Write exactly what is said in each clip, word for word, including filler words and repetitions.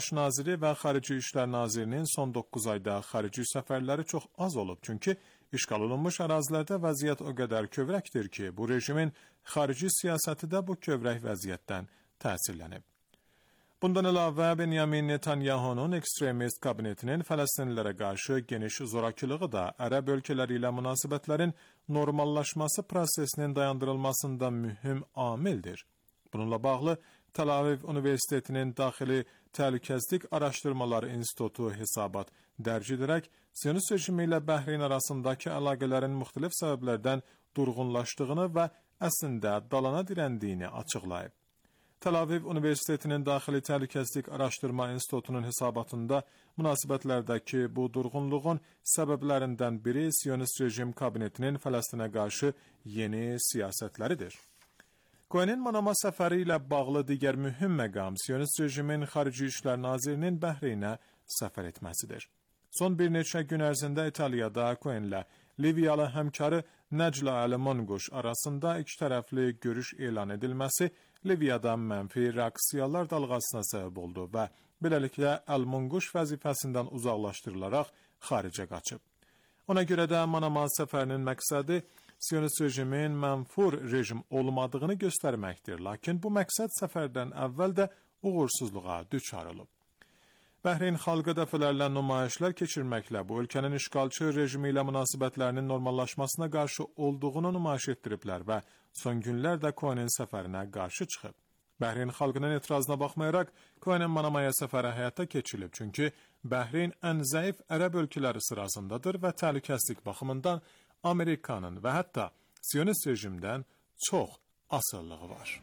Baş naziri və Xarici İşlər Nazirinin son doqquz ayda xarici səfərləri çox az olub, çünki işğal olunmuş ərazilərdə vəziyyət o qədər kövrəkdir ki, bu rejimin xarici siyasəti də bu kövrək vəziyyətdən təsirlənib. Bundan əlavə, Benyamin Netanyahunun ekstremist kabinetinin Fələstinlilərə qarşı geniş zorakılığı da Ərəb ölkələri ilə münasibətlərin normallaşması prosesinin dayandırılmasında mühüm amildir. Bununla bağlı Tel Aviv Universitetinin Daxili Təhlükəsizlik Araşdırmaları İnstitutu hesabat dərc edərək, Siyonist rejimi ilə Bəhreyn arasındakı əlaqələrin müxtəlif səbəblərdən durğunlaşdığını və əslində dalana dirəndiyini açıqlayıb. Tel Aviv Universitetinin Daxili Təhlükəsizlik Araşdırma İnstitutunun hesabatında münasibətlərdəki bu durğunluğun səbəblərindən biri Siyonist rejim kabinetinin Fələstinə qarşı yeni siyasətləridir. Cohen'in Manama səfəri ilə bağlı digər mühüm məqam Siyonist rejimin Xarici İşlər Nazirinin Bəhreynə səfər etməsidir. Son bir neçə gün ərzində İtaliyada Cohen'lə Liviyalı həmkarı Nəcla Əl-Monquş arasında iki tərəfli görüş elan edilməsi Liviyada mənfi reaksiyalar dalğasına səbəb oldu və beləliklə Əl-Monquş vəzifəsindən uzaqlaşdırılaraq xaricə qaçıb. Ona görə də Manama səfərinin məqsədi Siyonist rejimin mənfur rejim olmadığını göstərməkdir, lakin bu məqsəd səfərdən əvvəl də uğursuzluğa düçar olub. Bəhreyn xalqı dəfələrlə nümayişlər keçirməklə bu ölkənin işğalçı rejimi ilə münasibətlərinin normallaşmasına qarşı olduğunu nümayiş etdiriblər və son günlərdə Cohen'in səfərinə qarşı çıxıb. Bəhreyn xalqının etirazına baxmayaraq, Cohen'in Manamaya səfəri həyata keçirilib, çünki Bəhreyn ən zəif ərəb ölkələri sırasındadır və təhlükəsizlik baxımından Amerikanın və hətta Siyonist rejimdən çox asıllığı var.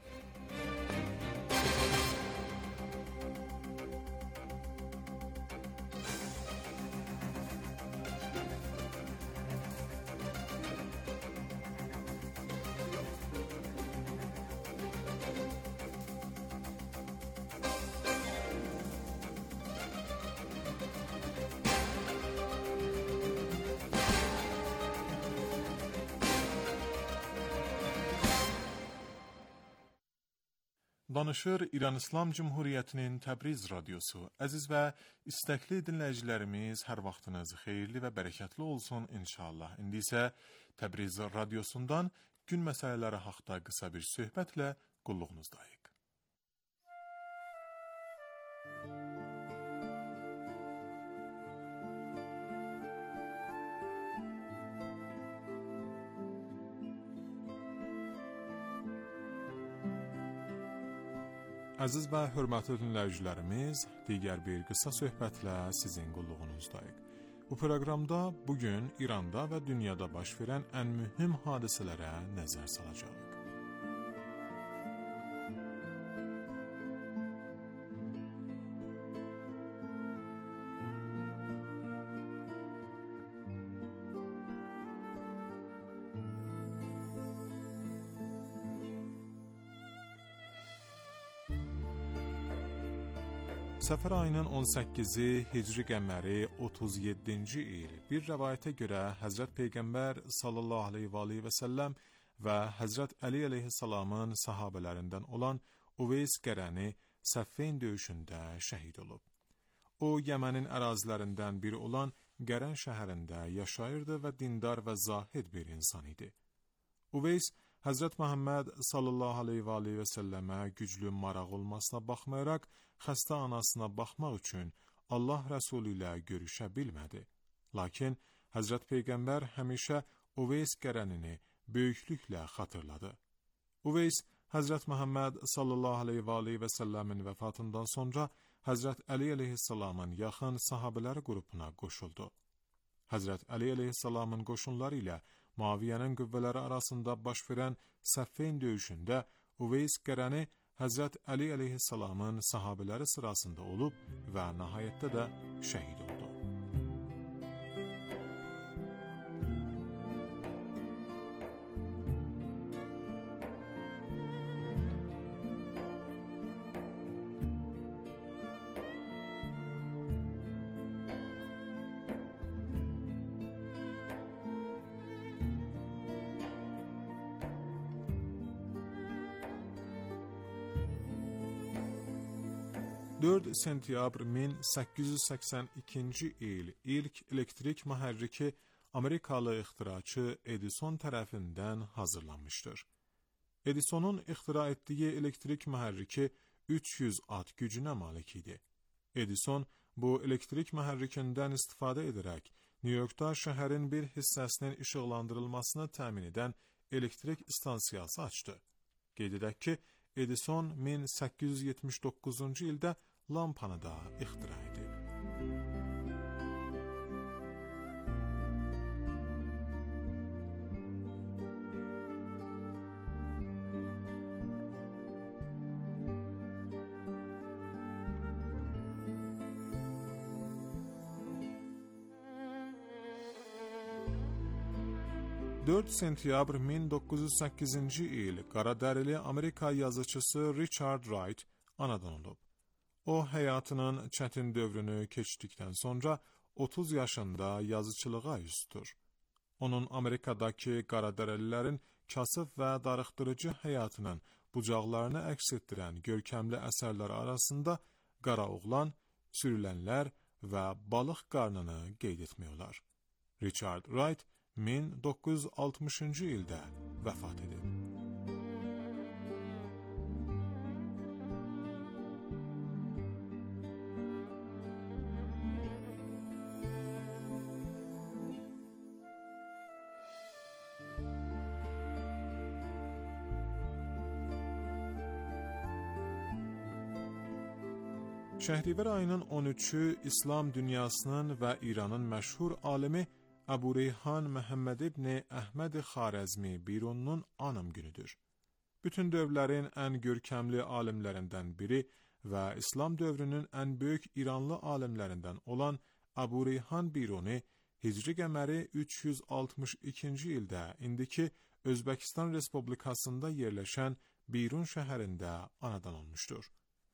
Danışır İran İslam Cumhuriyyətinin Təbriz radiosu. Əziz və istəkli dinləyicilərimiz, hər vaxtınız xeyirli və bərəkətli olsun inşallah. İndi isə Təbriz radiosundan gün məsələləri haqda qısa bir söhbətlə qulluğunuzdayıq. Əziz və hörmətli dinləyicilərimiz, digər bir qısa söhbətlə sizin qulluğunuzdayıq. Bu proqramda bugün İranda və dünyada baş verən ən mühüm hadisələrə nəzər salacağıq. Səfər ayının on səkkizi Hicri qəməri otuz yeddinci il. Bir rəvayətə görə Həzrət Peyğəmbər sallallahu aleyhi və səlləm və Həzrət Əli əleyhissalamın sahabələrindən olan Uveys Qərəni Səffeyn döyüşündə şəhid olub. O, Yəmənin ərazilərindən biri olan Qərən şəhərində yaşayırdı və dindar və zahid bir insan idi. Uveys, Həzrət Məhəmməd sallallahu aleyhi və səlləmə güclü maraq olmasına baxmayaraq, xəstə anasına baxmaq üçün Allah Rəsulü ilə görüşə bilmədi. Lakin Həzrət Peyğəmbər həmişə Uveys Qərənini böyüklüklə xatırladı. Uveys, Həzrət Məhəmməd sallallahu aleyhi və səlləmin vəfatından sonra Həzrət Əli əleyhissalamın yaxın sahabələri qrupuna qoşuldu. Həzrət Əli əleyhissalamın qoşunları ilə Muaviyyənin qüvvələri arasında baş verən Səffeyn döyüşündə Uveys Qərəni Həzrət Əli əleyhissalamın sahabələri sırasında olub və nəhayətdə də şəhid oldu. dörd sentyabr min səkkiz yüz səksən ikinci il ilk elektrik mühərriki Amerikalı ixtiraçı Edison tərəfindən hazırlanmışdır. Edisonun ixtira etdiyi elektrik mühərriki üç yüz at gücünə malik idi. Edison bu elektrik mühərrikindən istifadə edərək New Yorkda şəhərin bir hissəsinin işıqlandırılmasını təmin edən elektrik istansiyası açdı. Qeyd edək ki, Edison min səkkiz yüz yetmiş doqquzuncu ildə lampanı da ixtira edib. dörd sentyabr min doqquz yüz səkkizinci il qaradərili Amerika yazıçısı Richard Wright anadan olub. O, həyatının çətin dövrünü keçdikdən sonra otuz yaşında yazıçılığa üz tutur. Onun Amerikadakı qaradərililərin kasıb və darıxdırıcı həyatının bucaqlarını əks etdirən görkəmli əsərlər arasında Qara Oğlan, Sürülənlər və Balıq qarnını qeyd etmək olar. Richard Wright min doqquz yüz altmışıncı ildə vəfat edib. Şəhrivər ayının on üçü İslam dünyasının və İranın məşhur alimi Əbu Reyhan Məhəmməd ibn Əhməd Xarəzmi Birununun anım günüdür. Bütün dövrlərin ən görkəmli alimlərindən biri və İslam dövrünün ən böyük İranlı alimlərindən olan Əbu Reyhan Biruni Hicri qəməri üç yüz altmış ikinci ildə indiki Özbəkistan Respublikasında yerləşən Birun şəhərində anadan olmuşdur.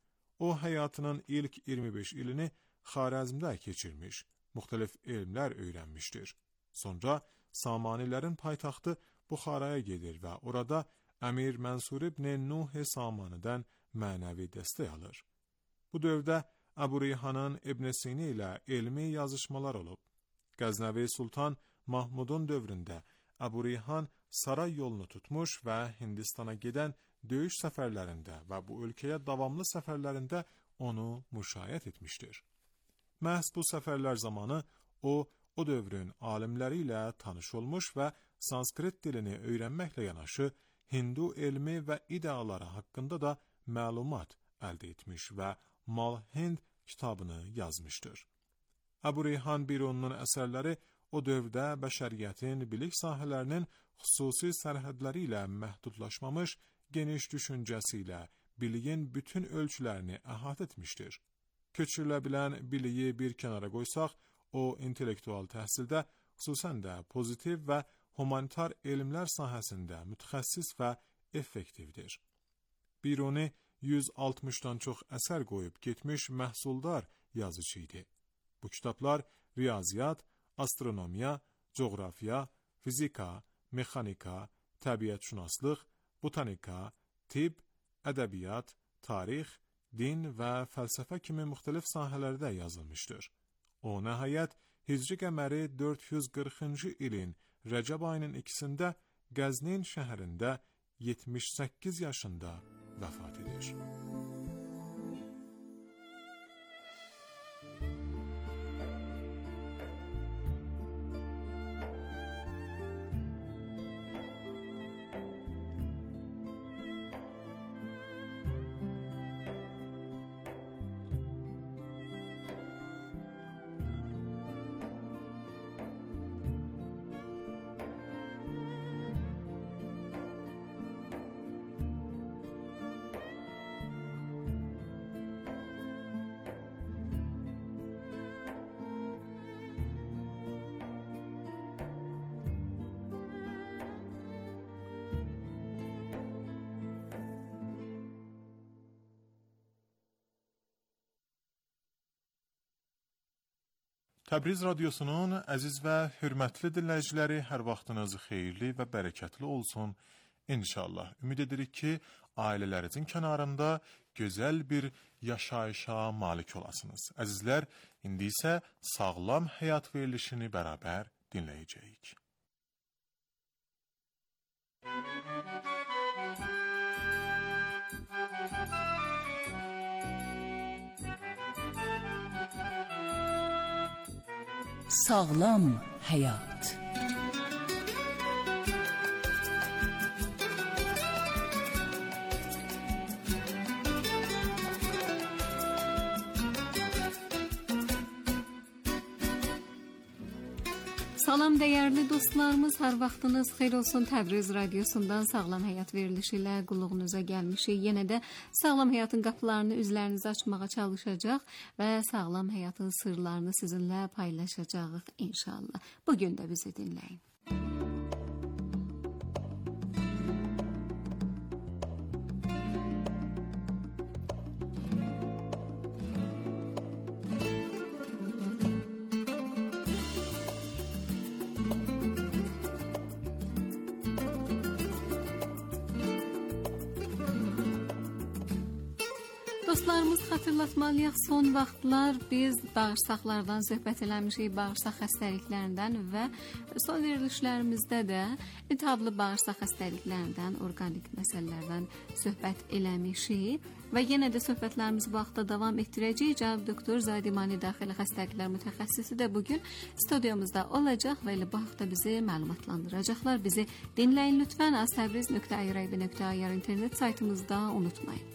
O, həyatının ilk iyirmi beş ilini Xarəzmdə keçirmiş, müxtəlif elmlər öyrənmişdir. Sonra Samanilərin paytaxtı Buxaraya gedir və orada Əmir Mənsur ibn Nuh Samanidən mənəvi dəstək alır. Bu dövrdə Əbu Reyhanın İbn Sini ilə elmi yazışmalar olub. Qəznəvi Sultan Mahmudun dövründə Əbu Reyhan saray yolunu tutmuş və Hindistana gedən döyüş səfərlərində və bu ölkəyə davamlı səfərlərində onu müşayiət etmişdir. Məhz bu səfərlər zamanı o, o dövrün alimləri ilə tanış olmuş və sanskrit dilini öyrənməklə yanaşı, Hindu elmi və ideaları haqqında da məlumat əldə etmiş və Malhind kitabını yazmışdır. Əbu Reyhan Birununun əsərləri o dövrdə bəşəriyyətin bilik sahələrinin xüsusi sərhədləri ilə məhdudlaşmamış, geniş düşüncəsi ilə biliyin bütün ölçülərini əhatə etmişdir. Köçürülə bilən biliyi bir kənara qoysaq, o, intellektual təhsildə, xüsusən də pozitiv və humanitar elmlər sahəsində mütəxəssis və effektivdir. Biruni yüz altmışdan çox əsər qoyub getmiş məhsuldar yazıcı idi. Bu kitablar riyaziyyat, astronomiya, coğrafiya, fizika, mexanika, təbiətşünaslıq, botanika, tibb, ədəbiyyat, tarix, din və fəlsəfə kimi müxtəlif sahələrdə yazılmışdır. O, nəhayət, Hicri qəməri dörd yüz qırxıncı ilin Rəcəb ayının ikisində Qəznin şəhərində yetmiş səkkiz yaşında vəfat edir. Təbriz radiosunun əziz və hörmətli dinləyiciləri, hər vaxtınız xeyirli və bərəkətli olsun. İnşallah, ümid edirik ki, ailələrinizin kənarında gözəl bir yaşayışa malik olasınız. Əzizlər, indi isə sağlam həyat verilişini bərabər dinləyəcəyik. Sağlam həyat. Salam dəyərli dostlarımız, hər vaxtınız xeyir olsun. Təbriz radiosundan Sağlam Həyat verilişi ilə qulluğunuza gəlmişik. Yenə də sağlam həyatın qapılarını üzlərinizi açmağa çalışacaq və sağlam həyatın sırlarını sizinlə paylaşacağıq inşallah. Bugün də bizi dinləyin. Dostlarımız, xatırlatmalıyıq, son vaxtlar biz bağırsaqlardan söhbət eləmişik, bağırsaq xəstəliklərindən və son verilişlərimizdə də iltihablı bağırsaq xəstəliklərindən, orqanik məsələlərdən söhbət eləmişik və yenə də söhbətlərimizi bu vaxtda davam etdirəcəyik. Cənab doktor Zadimani daxili xəstəliklər mütəxəssisi də bugün studiyamızda olacaq və elə bu haqda bizi məlumatlandıracaqlar. Bizi dinləyin lütfən. aztəbriz nöqtə i r b nöqtə i r internet saytımızda unutmayın.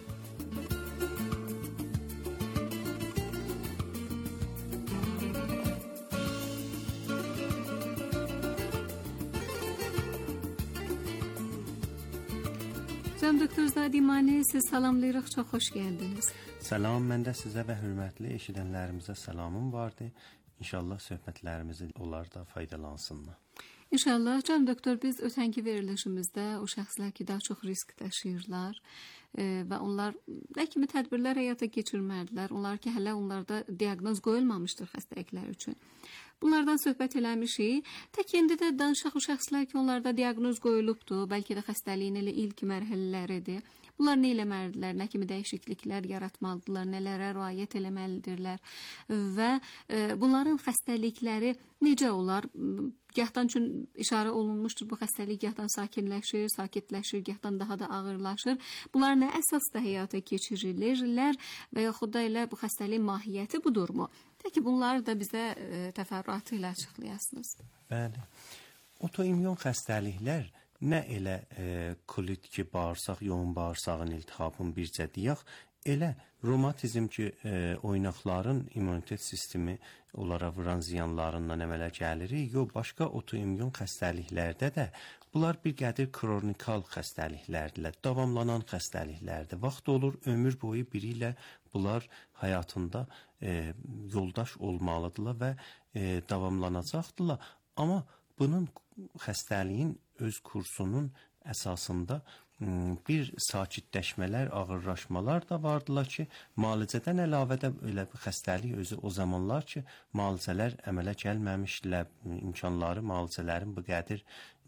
Cənab doktor Zadimani, siz salamlayırıq, çox xoş gəldiniz. Salam, mən də sizə və hörmətli eşidənlərimizə salamım vardı. İnşallah söhbətlərimizi onlar da faydalansınlar. İnşallah. Cənab doktor, biz ötənki verilişimizdə o şəxslər ki, daha çox risk daşıyırlar e, və onlar nə kimi tədbirlər həyata keçirməlidirlər, onlar ki, hələ onlarda diaqnoz qoyulmamışdır xəstəliklər üçün. Bunlardan söhbət eləmişik. Tək indi də danışaq o şəxslər ki, onlarda diaqnoz qoyulubdur, bəlkə də xəstəliyin elə ilk mərhələləridir. Bunlar nə eləməlidirlər, nə kimi dəyişikliklər yaratmalıdırlar, nələrə riayət eləməlidirlər və e, bunların xəstəlikləri necə olar? Gahdan üçün işarə olunmuşdur, bu xəstəlik gahdan sakinləşir, sakitləşir, gahdan daha da ağırlaşır. Bunlar nə əsasda həyata keçirilirlər və yaxud da elə bu xəstəliyin mahiyyəti budurmu? Peki bunları da bizə e, təfərrüatı ilə açıqlayasınız. Bəli. Otoimmun xəstəliklər nə elə e, kolit ki, bağırsaq, yoğun bağırsağın iltihabın bircə deyək, elə romatizm ki, e, oynaqların immunitet sistemi onlara vuran ziyanlarından əmələ gəlirik, yox, başqa otoimmun xəstəliklərdə də bunlar bir qədir kronikal xəstəliklərdirlər, davamlanan xəstəliklərdir. Vaxt olur, ömür boyu biri ilə bunlar həyatında e, yoldaş olmalıdırlar və e, davamlanacaqdırlar. Amma bunun xəstəliyin öz kursunun əsasında bir sakitləşmələr, ağırlaşmalar da vardılar ki, müalicədən əlavə də elə bir xəstəlik özü o zamanlar ki, müalicələr əmələ gəlməmişdilər, imkanları müalicələrin bu qədir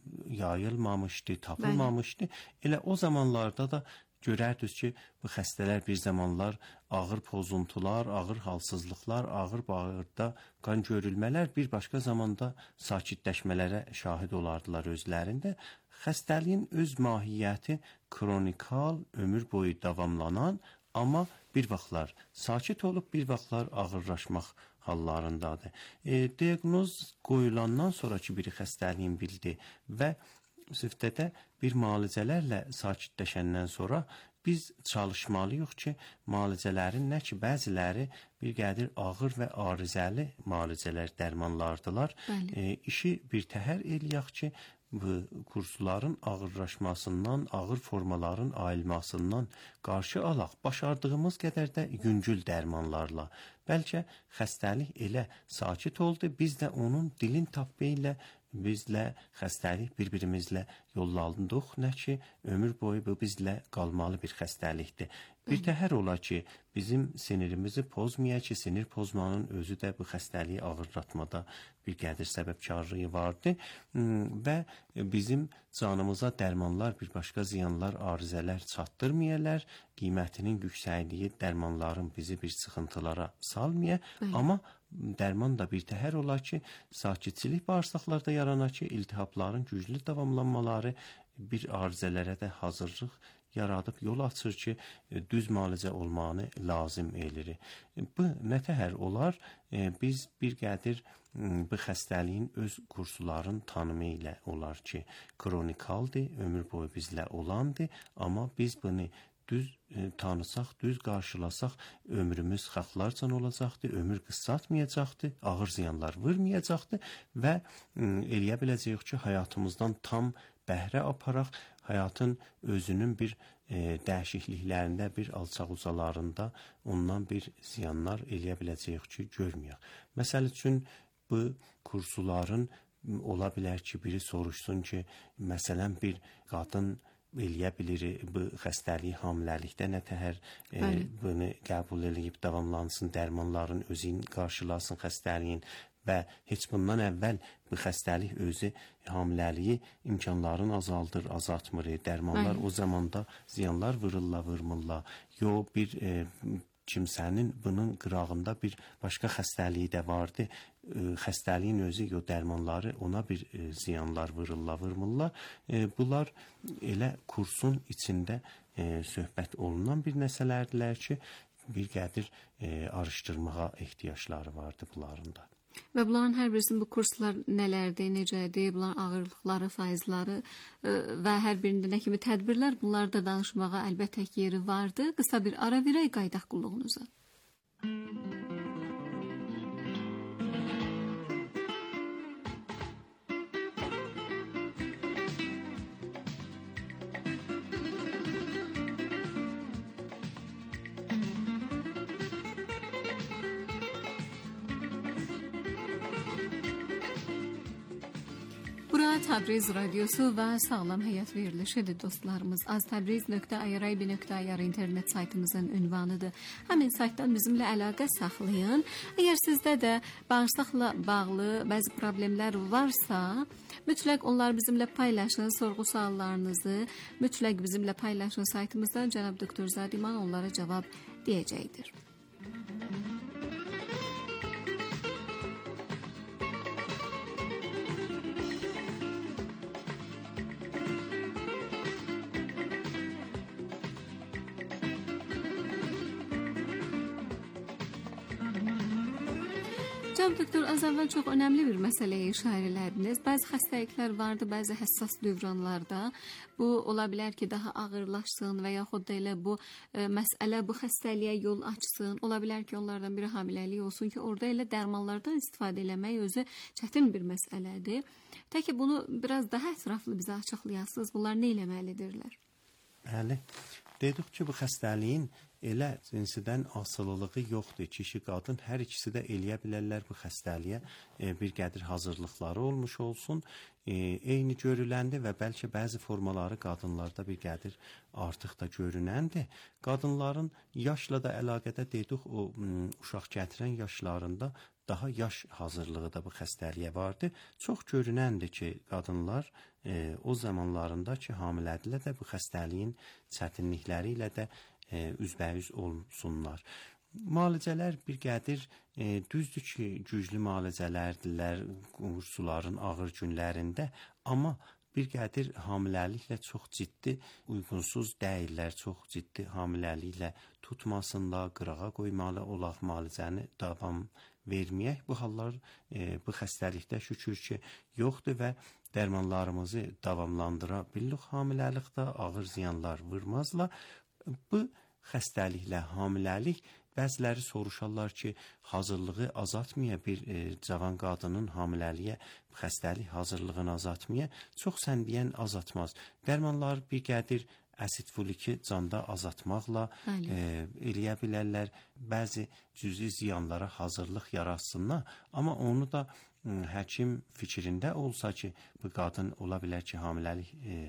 yayılmamışdı, tapılmamışdı. Elə o zamanlarda da görərdiniz ki, bu xəstələr bir zamanlar ağır pozuntular, ağır halsızlıqlar, ağır bağırda qan görülmələr, bir başqa zamanda sakitləşmələrə şahid olardılar özlərində. Xəstəliyin öz mahiyyəti kronikal, ömür boyu davamlanan, amma bir vaxtlar sakit olub, bir vaxtlar ağırlaşmaq hallarındadır. E, diaqnoz qoyulandan sonraki bir xəstəliyin bildi və süftədə bir müalicələrlə sakitləşəndən sonra biz çalışmalıyıq ki, müalicələrin nə ki, bəziləri bir qədir ağır və arizəli müalicələr, dərmanlardılar. E, işi bir təhər eləyək ki, bu kursların ağırlaşmasından, ağır formaların ayılmasından qarşı alaq, başardığımız qədər də yüngül dərmanlarla. Bəlkə xəstəlik elə sakit oldu, biz də onun dilin tappı ilə bizlə xəstəlik bir-birimizlə yollandıq, nə ki, ömür boyu bu bizlə qalmalı bir xəstəlikdir. Bir təhər ola ki, bizim sinirimizi pozmaya ki, sinir pozmanın özü də bu xəstəliyi ağırlatmada bir qədir səbəbkarlığı vardı və bizim canımıza dərmanlar, bir başqa ziyanlar, arızələr çatdırmayalar, qiymətinin yüksəkliyi dərmanların bizi bir sıxıntılara salmaya, amma dərman da bir təhər ola ki, sakitçilik bağırsaqlarda yarana ki, iltihapların güclü davamlanmaları bir arızələrə də hazırlıq yaradıb yol açır ki, düz müalicə olmanı lazım edir. Bu nə təhər olar? Biz bir qədir bu xəstəliyin öz kursuların tanımı ilə olar ki, kronikaldır, ömür boyu bizlə olandır, amma biz bunu düz e, tanısaq, düz qarşılasaq, ömrümüz xəxlarcan olacaqdır, ömür qısaltmayacaqdır, ağır ziyanlar vurmayacaqdır və e, eləyə biləcəyik ki, həyatımızdan tam bəhrə aparaq, həyatın özünün bir e, dəyişikliklərində, bir alçaq-ucalarında ondan bir ziyanlar eləyə biləcəyik ki, görməyək. Məsəl üçün, bu kursuların ola bilər ki, biri soruşsun ki, məsələn, bir qadın eləyə bilir bu xəstəliyi hamiləlikdə nə təhər e, bunu qəbul edib davamlansın, dərmanların özünü qarşılasın xəstəliyin və heç bundan əvvəl bu xəstəlik özü hamiləliyi imkanlarını azaldır, azaltmır, dərmanlar Bəli. O zamanda ziyanlar vururlar, vurmurlar. Yo, bir e, kimsənin bunun qırağında bir başqa xəstəliyi də vardı. E, xəstəliyin özü, yo dərmanları ona bir e, ziyanlar vururlar, vurmurlar. E, bunlar elə kursun içində e, söhbət olunan bir məsələlərdirlər ki, bir qədir e, araşdırmağa ehtiyacları vardı bunların da. Və bunların hər birisinin bu kurslar nələrdir, necədir, bunların ağırlıqları, faizləri ə, və hər birində nə kimi tədbirlər, bunlarda danışmağa əlbəttə ki, yeri vardı. Qısa bir ara verək, qayıdaq qulluğunuza. Bura Təbriz Radyosu və Sağlam Həyat verilişidir dostlarımız. az təbriz nöqtə i r i b nöqtə i r internet saytımızın ünvanıdır. Həmin saytdan bizimlə əlaqə saxlayın. Əgər sizdə də bağırsaqla bağlı bəzi problemlər varsa, mütləq onlar bizimlə paylaşın, sorğu suallarınızı mütləq bizimlə paylaşın saytımızdan. Cənab Doktor Zadiman onlara cavab deyəcəkdir. Cənab Doktor, az əvvəl çox önəmli bir məsələyə işarə elədiniz. Bəzi xəstəliklər vardı, bəzi həssas dövranlarda. Bu ola bilər ki, daha ağırlaşsın və yaxud da elə bu e, məsələ bu xəstəliyə yol açsın. Ola bilər ki, onlardan biri hamiləlik olsun ki, orada elə dərmanlardan istifadə eləmək özü çətin bir məsələdir. Təki bunu biraz daha ətraflı bizə açıqlayasınız. Bunlar nə eləməlidirlər? Bəli. Dedik ki, bu xəstəliyin elə cinsidən asılılığı yoxdur. Kişi, qadın hər ikisi də eləyə bilərlər bu xəstəliyə e, bir qədir hazırlıqları olmuş olsun. E, eyni görüləndir və bəlkə bəzi formaları qadınlarda bir qədir artıq da görünəndir. Qadınların yaşla da əlaqədə dedik, o m, uşaq gətirən yaşlarında daha yaş hazırlığı da bu xəstəliyə vardı. Çox görünəndir ki, qadınlar e, o zamanlarında ki, hamilədirlər də bu xəstəliyin çətinlikləri ilə də e, üzbəyüz olsunlar. Müalicələr bir qədir e, düzdür ki, güclü müalicələrdirlər qursuların ağır günlərində, amma bir qədir hamiləliklə çox ciddi uyğunsuz deyirlər, çox ciddi hamiləliklə tutmasınlar, qırağa qoymalı olaq müalicəni davam verməyək. Bu hallar e, bu xəstəlikdə şükür ki, yoxdur və dərmanlarımızı davamlandıra bilirik hamiləlikdə, ağır ziyanlar vurmazlar. Bu xəstəliklə hamiləlik bəziləri soruşarlar ki, hazırlığı azaltmaya bir e, cavan qadının hamiləliyə xəstəlik hazırlığını azaltmaya çox sən deyən azaltmaz. Dərmanlar bir qədir əsid foliki canda azaltmaqla e, eləyə bilərlər. Bəzi cüzi ziyanlara hazırlıq yaratsınlar, amma onu da ə, həkim fikrində olsa ki, bu qadın ola bilər ki, hamiləlik e,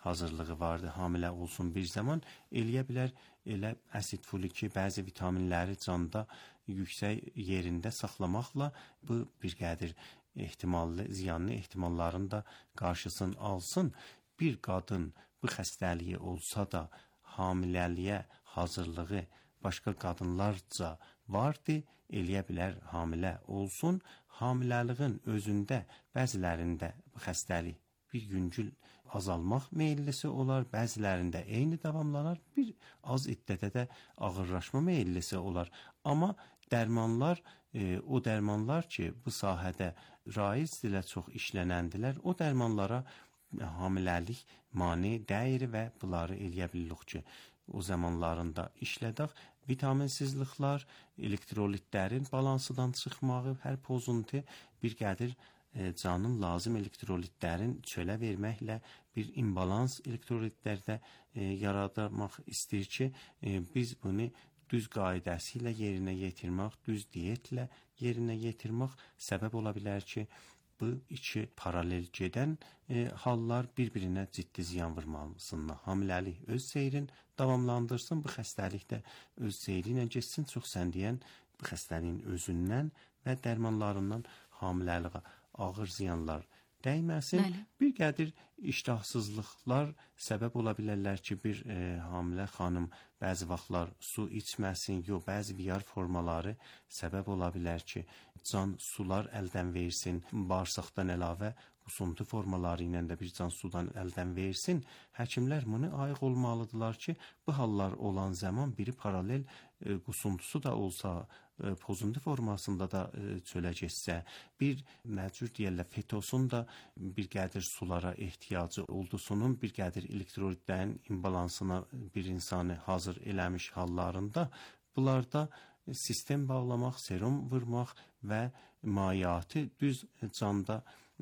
hazırlığı vardı. Hamilə olsun bir zaman eləyə bilər, elə asid foliki, bəzi vitaminləri canda yüksək yerində saxlamaqla bu bir qədir ehtimallı, ziyanlı ehtimalların da qarşısını alsın. Bir qadın bu xəstəliyi olsa da hamiləliyə hazırlığı başqa qadınlarca vardı, eləyə bilər hamilə olsun. Hamiləliğin özündə bəzilərində bu xəstəlik bir yüngül azalmaq meyillisi olar, bəzilərində eyni davamlanar, bir az iddədə də ağırlaşma meyillisi olar. Amma dərmanlar, e, o dərmanlar ki, bu sahədə raizdirlər, çox işlənəndilər, o dərmanlara hamiləlik mane dəyir və bunları eləyə bilirik ki, o zamanlarında işlədək. Vitaminsizliklər, elektrolitlərin balansıdan çıxmağı, hər pozuntu bir qədir e, canın lazım elektrolitlərin çölə verməklə bir imbalans elektrolitlərdə e, yaratmaq istəyir ki, e, biz bunu düz qaydəsi ilə yerinə yetirmək, düz diyetlə yerinə yetirmək səbəb ola bilər ki, bu iki paralel gedən e, hallar bir-birinə ciddi ziyan vurmasınlar. Hamiləlik öz seyrin davamlandırsın, bu xəstəlik də öz seyri ilə geçsin. Çox sən deyən bu xəstəliyin özündən və dərmanlarından hamiləliyə ağır ziyanlar dəyməsin. Bəli. Bir qədir iştahsızlıqlar səbəb ola bilərlər ki, bir e, hamilə xanım bəzi vaxtlar su içməsin, yox, bəzi viyar formaları səbəb ola bilər ki, can sular əldən versin, bağırsaqdan əlavə qusuntu formaları ilə də bir can sudan əldən versin. Həkimlər bunu ayıq olmalıdırlar ki, bu hallar olan zaman biri paralel e, qusuntusu da olsa, e, pozuntu formasında da e, çölə geçsə, bir məcbur deyərlər fetosun da bir qədir sulara ehtiyacı oldusunun, bir qədir elektrolitlərin imbalansına bir insanı hazır eləmiş hallarında, bunlarda sistem bağlamaq, serum vurmaq və mayyatı düz canda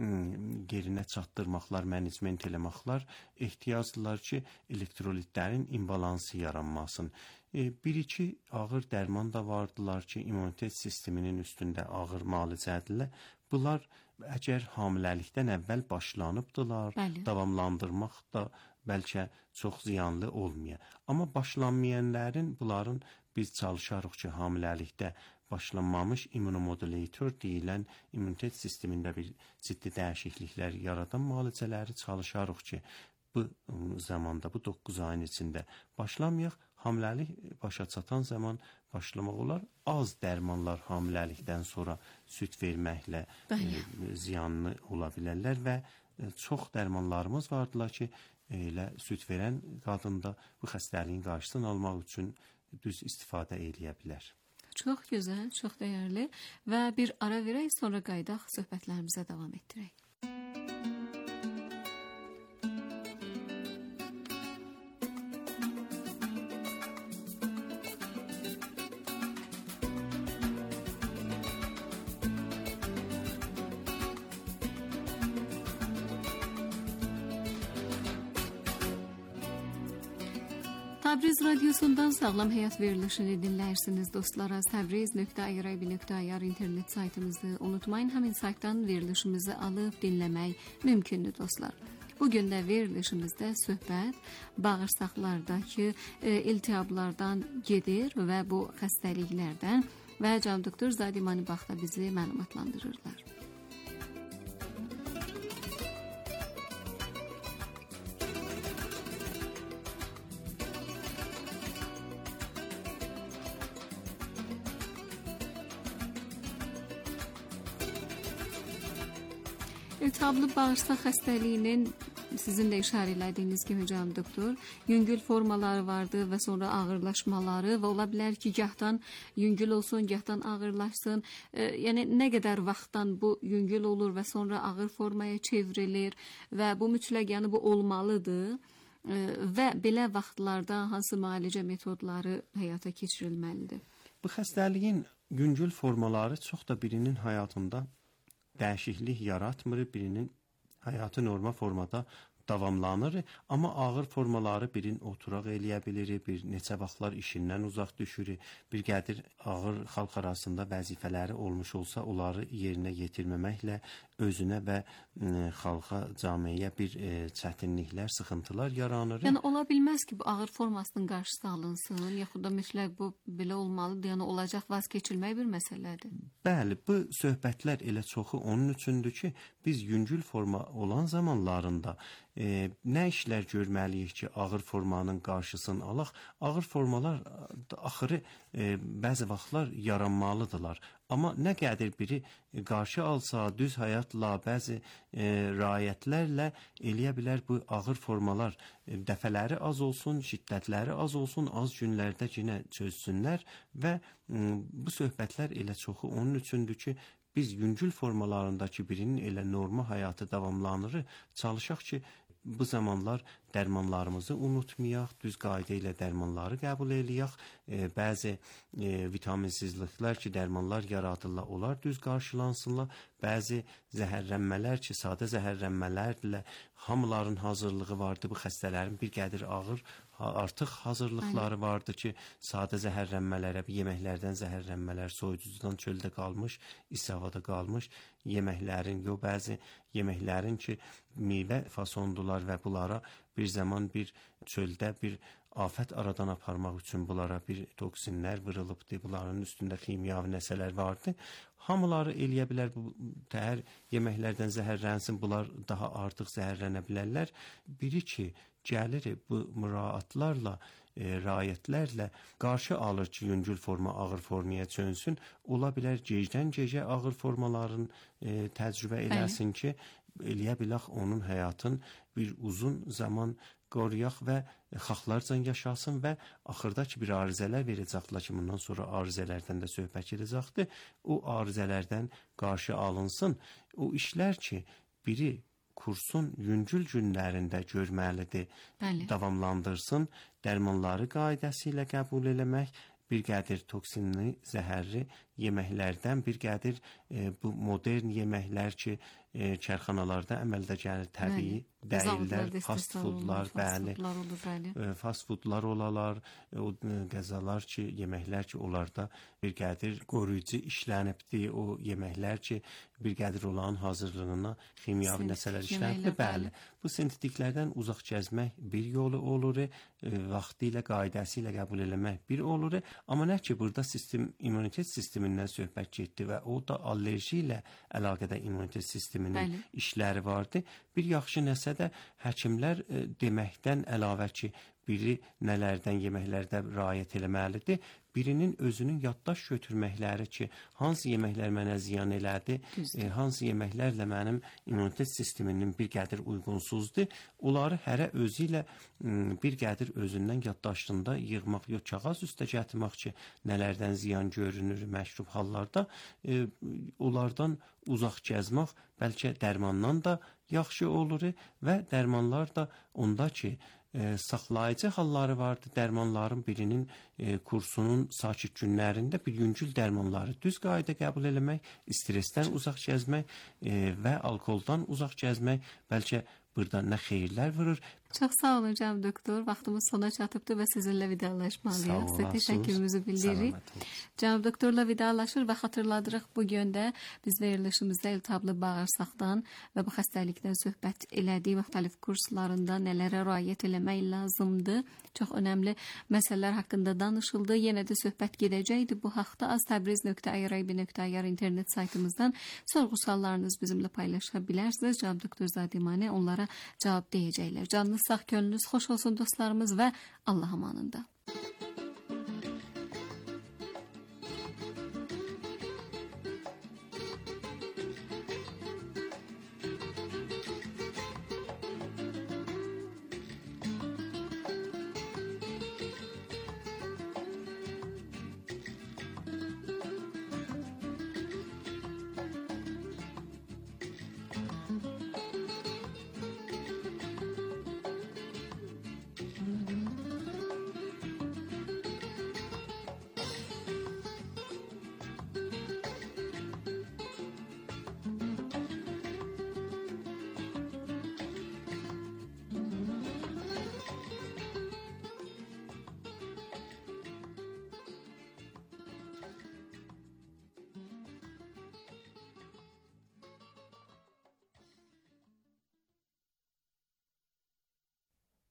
yerinə çatdırmaqlar, menecment eləməklər ehtiyaclılar ki, elektrolitlərin imbalansı yaranmasın. E, bir-iki ağır dərman da vardılar ki, immunitet sisteminin üstündə ağır müalicədirlər. Bunlar əgər hamiləlikdən əvvəl başlanıbdılar, bəli, davamlandırmaq da bəlkə çox ziyanlı olmaya. Amma başlanmayanların, bunların biz çalışarıq ki, hamiləlikdə başlanmamış immunomodulator deyilən immunitet sistemində bir ciddi dəyişikliklər yaradan müalicələri çalışarıq ki, bu zamanda, bu doqquz ayın içində başlamayaq, hamiləlik başa çatan zaman başlamaq olar. Az dərmanlar hamiləlikdən sonra süd verməklə e, ziyanlı ola bilərlər və e, çox dərmanlarımız vardılar ki, elə süd verən qadında bu xəstəliyin qarşısını almaq üçün düz istifadə eləyə bilər. Çox gözəl, çox dəyərli və bir ara verək, sonra qaydaq söhbətlərimizə davam etdirək. Təbriz radiosundan Sağlam Həyat verilişini dinləyirsiniz dostlar. Təbriz nöqtə i r b nöqtə i r internet saytımızı unutmayın. Həmin saytdan verilişimizi alıb dinləmək mümkündür dostlar. Bugün də verilişimizdə söhbət bağırsaqlardakı e, iltihaplardan gedir və bu xəstəliklərdən və cənab doktor Zadi Manibaq da bizi məlumatlandırırlar. İltihaplı bağırsaq xəstəliyinin sizin də işarə etdiyiniz kimi cənab doktor, yüngül formaları vardı və sonra ağırlaşmaları və ola bilər ki, gahdan yüngül olsun, gahdan ağırlaşsın. E, yəni nə qədər vaxtdan bu yüngül olur və sonra ağır formaya çevrilir və bu mütləq yəni bu olmalıdır. E, və belə vaxtlarda hansı müalicə metodları həyata keçirilməlidir? Bu xəstəliyin yüngül formaları çox da birinin həyatında dəyişiklik yaratmır, birinin həyatı normal formada davamlanır, amma ağır formaları birin oturaq eləyə bilir, bir neçə vaxtlar işindən uzaq düşür, bir qədir ağır xalq arasında vəzifələri olmuş olsa, onları yerinə yetirməməklə özünə və ə, xalqa, camiyə bir ə, çətinliklər, sıxıntılar yaranır. Yəni ola bilməz ki, bu ağır formasının qarşısı alınsın, yaxud da mütləq bu belə olmalıdır, yəni olacaq vaz keçilmək bir məsələdir. Bəli, bu söhbətlər elə çoxu onun üçündür ki, biz yüngül forma olan zamanlarında e, nə işlər görməliyik ki, ağır formanın qarşısını alaq? Ağır formalar axırı e, bəzi vaxtlar yaranmalıdırlar. Amma nə qədir biri qarşı alsa, düz həyatla, bəzi e, riayətlərlə eləyə bilər bu ağır formalar e, dəfələri az olsun, şiddətləri az olsun, az günlərdə yenə çözsünlər və e, bu söhbətlər elə çoxu onun üçündür ki, biz yüngül formalarındakı birinin elə normal həyatı davamlanır, çalışaq ki, bu zamanlar dərmanlarımızı unutmayaq, düz qayda ilə dərmanları qəbul eləyək. E, bəzi e, vitaminsizliklər ki, dərmanlar yaradırlar, onlar düz qarşılansınlar. Bəzi zəhərlənmələr ki, sadə zəhərlənmələrlə hamıların hazırlığı vardır. Bu xəstələrin bir qədir ağır, artıq hazırlıqları vardır ki, sadə zəhərlənmələrə, yeməklərdən zəhərlənmələr, soyuducudan çöldə qalmış, isti havada qalmış yeməklərin, yox bəzi yeməklərin ki, meyvə fasondular və bunlara bir zaman bir çöldə bir afət aradan aparmaq üçün bunlara bir toksinlər vırılıbdır, bunların üstündə kimyavi nəsələr vardı. Hamıları eləyə bilər, bu təhər yeməklərdən zəhərlənsin, bunlar daha artıq zəhərlənə bilərlər. Biri ki, gəlir bu müraatlarla, e, riayətlərlə qarşı alır ki, yüngül forma ağır formaya çönsün. Ola bilər gecdən gecə ağır formaların e, təcrübə eləsin ki, eləyə bilək onun həyatın bir uzun zaman qoruyaq və xalqlarca yaşasın və axırda ki, bir arızələr verəcəklər ki, bundan sonra arızələrdən də söhbət edəcəkdir. O arızələrdən qarşı alınsın. O işlər ki, biri kursun yüngül günlərində görməlidir, Bəli. davamlandırsın, dərmanları qaydası ilə qəbul eləmək, bir qədir toksinli, zəhərli yeməklərdən, bir qədir e, bu modern yeməklər ki, e, kərxanalarda əməldə gəlir, təbii dəyirlər, fast foodlar, bəli, e, fast foodlar olalar, e, o e, qəzalar ki, yeməklər ki, onlarda bir qədir qoruyucu işlənibdir, o yeməklər ki, bir qədir olan hazırlığına kimyavi nəsələr işlənibdir, bəli. Bu sintetiklərdən uzaq gəzmək bir yolu olur, e, vaxtı ilə, qaydası ilə qəbul eləmək bir olur, amma nə ki, burada sistem, immunitet sistemindən söhbət getdi və o da allerji ilə əlaqədə immunitet sisteminin Bəli. işləri vardı. Bir yaxşı nəsə də həkimlər e, deməkdən əlavə ki, biri nələrdən yeməklərdə riayət eləməlidir, birinin özünün yaddaş götürməkləri ki, hansı yeməklər mənə ziyan elədi, e, hansı yeməklərlə mənim immunitet sisteminin bir qədir uyğunsuzdur, onları hərə özü ilə m, bir qədir özündən yaddaşında yığmaq, yox kağız üstə gətirmək ki, nələrdən ziyan görünür məşrub hallarda, e, onlardan uzaq gəzmək bəlkə dərmandan da yaxşı olur və dərmanlar da onda ki, E, saxlayıcı halları vardı. Dərmanların birinin e, kursunun sakit günlərində bir yüngül dərmanları düz qayda qəbul eləmək, stressdən uzaq gəzmək e, və alkoldan uzaq gəzmək bəlkə burada nə xeyirlər vurur. Çox sağ olun cənab doktor. Vaxtımız sona çatıbdır və sizinlə vidalaşmalıyıq. Sizə təşəkkürümüzü bildiririk. Cənab doktorla vidalaşır və xatırladırıq bu gündə biz verilişimizdə iltihablı bağırsaqdan və bu xəstəlikdən söhbət elədik. Müxtəlif kurslarında nələrə riayət eləmək lazımdır. Çox önəmli məsələlər haqqında danışıldı. Yenə də söhbət gedəcəkdir bu haqda. aztabriz nöqtə i r b nöqtə i r internet saytımızdan sorğu-suallarınızı bizimlə paylaşa bilərsiniz. Cənab doktor Zadimani onlara cavab deyəcəklər. Canınız sağ, könlünüz xoş olsun dostlarımız və Allah amanında.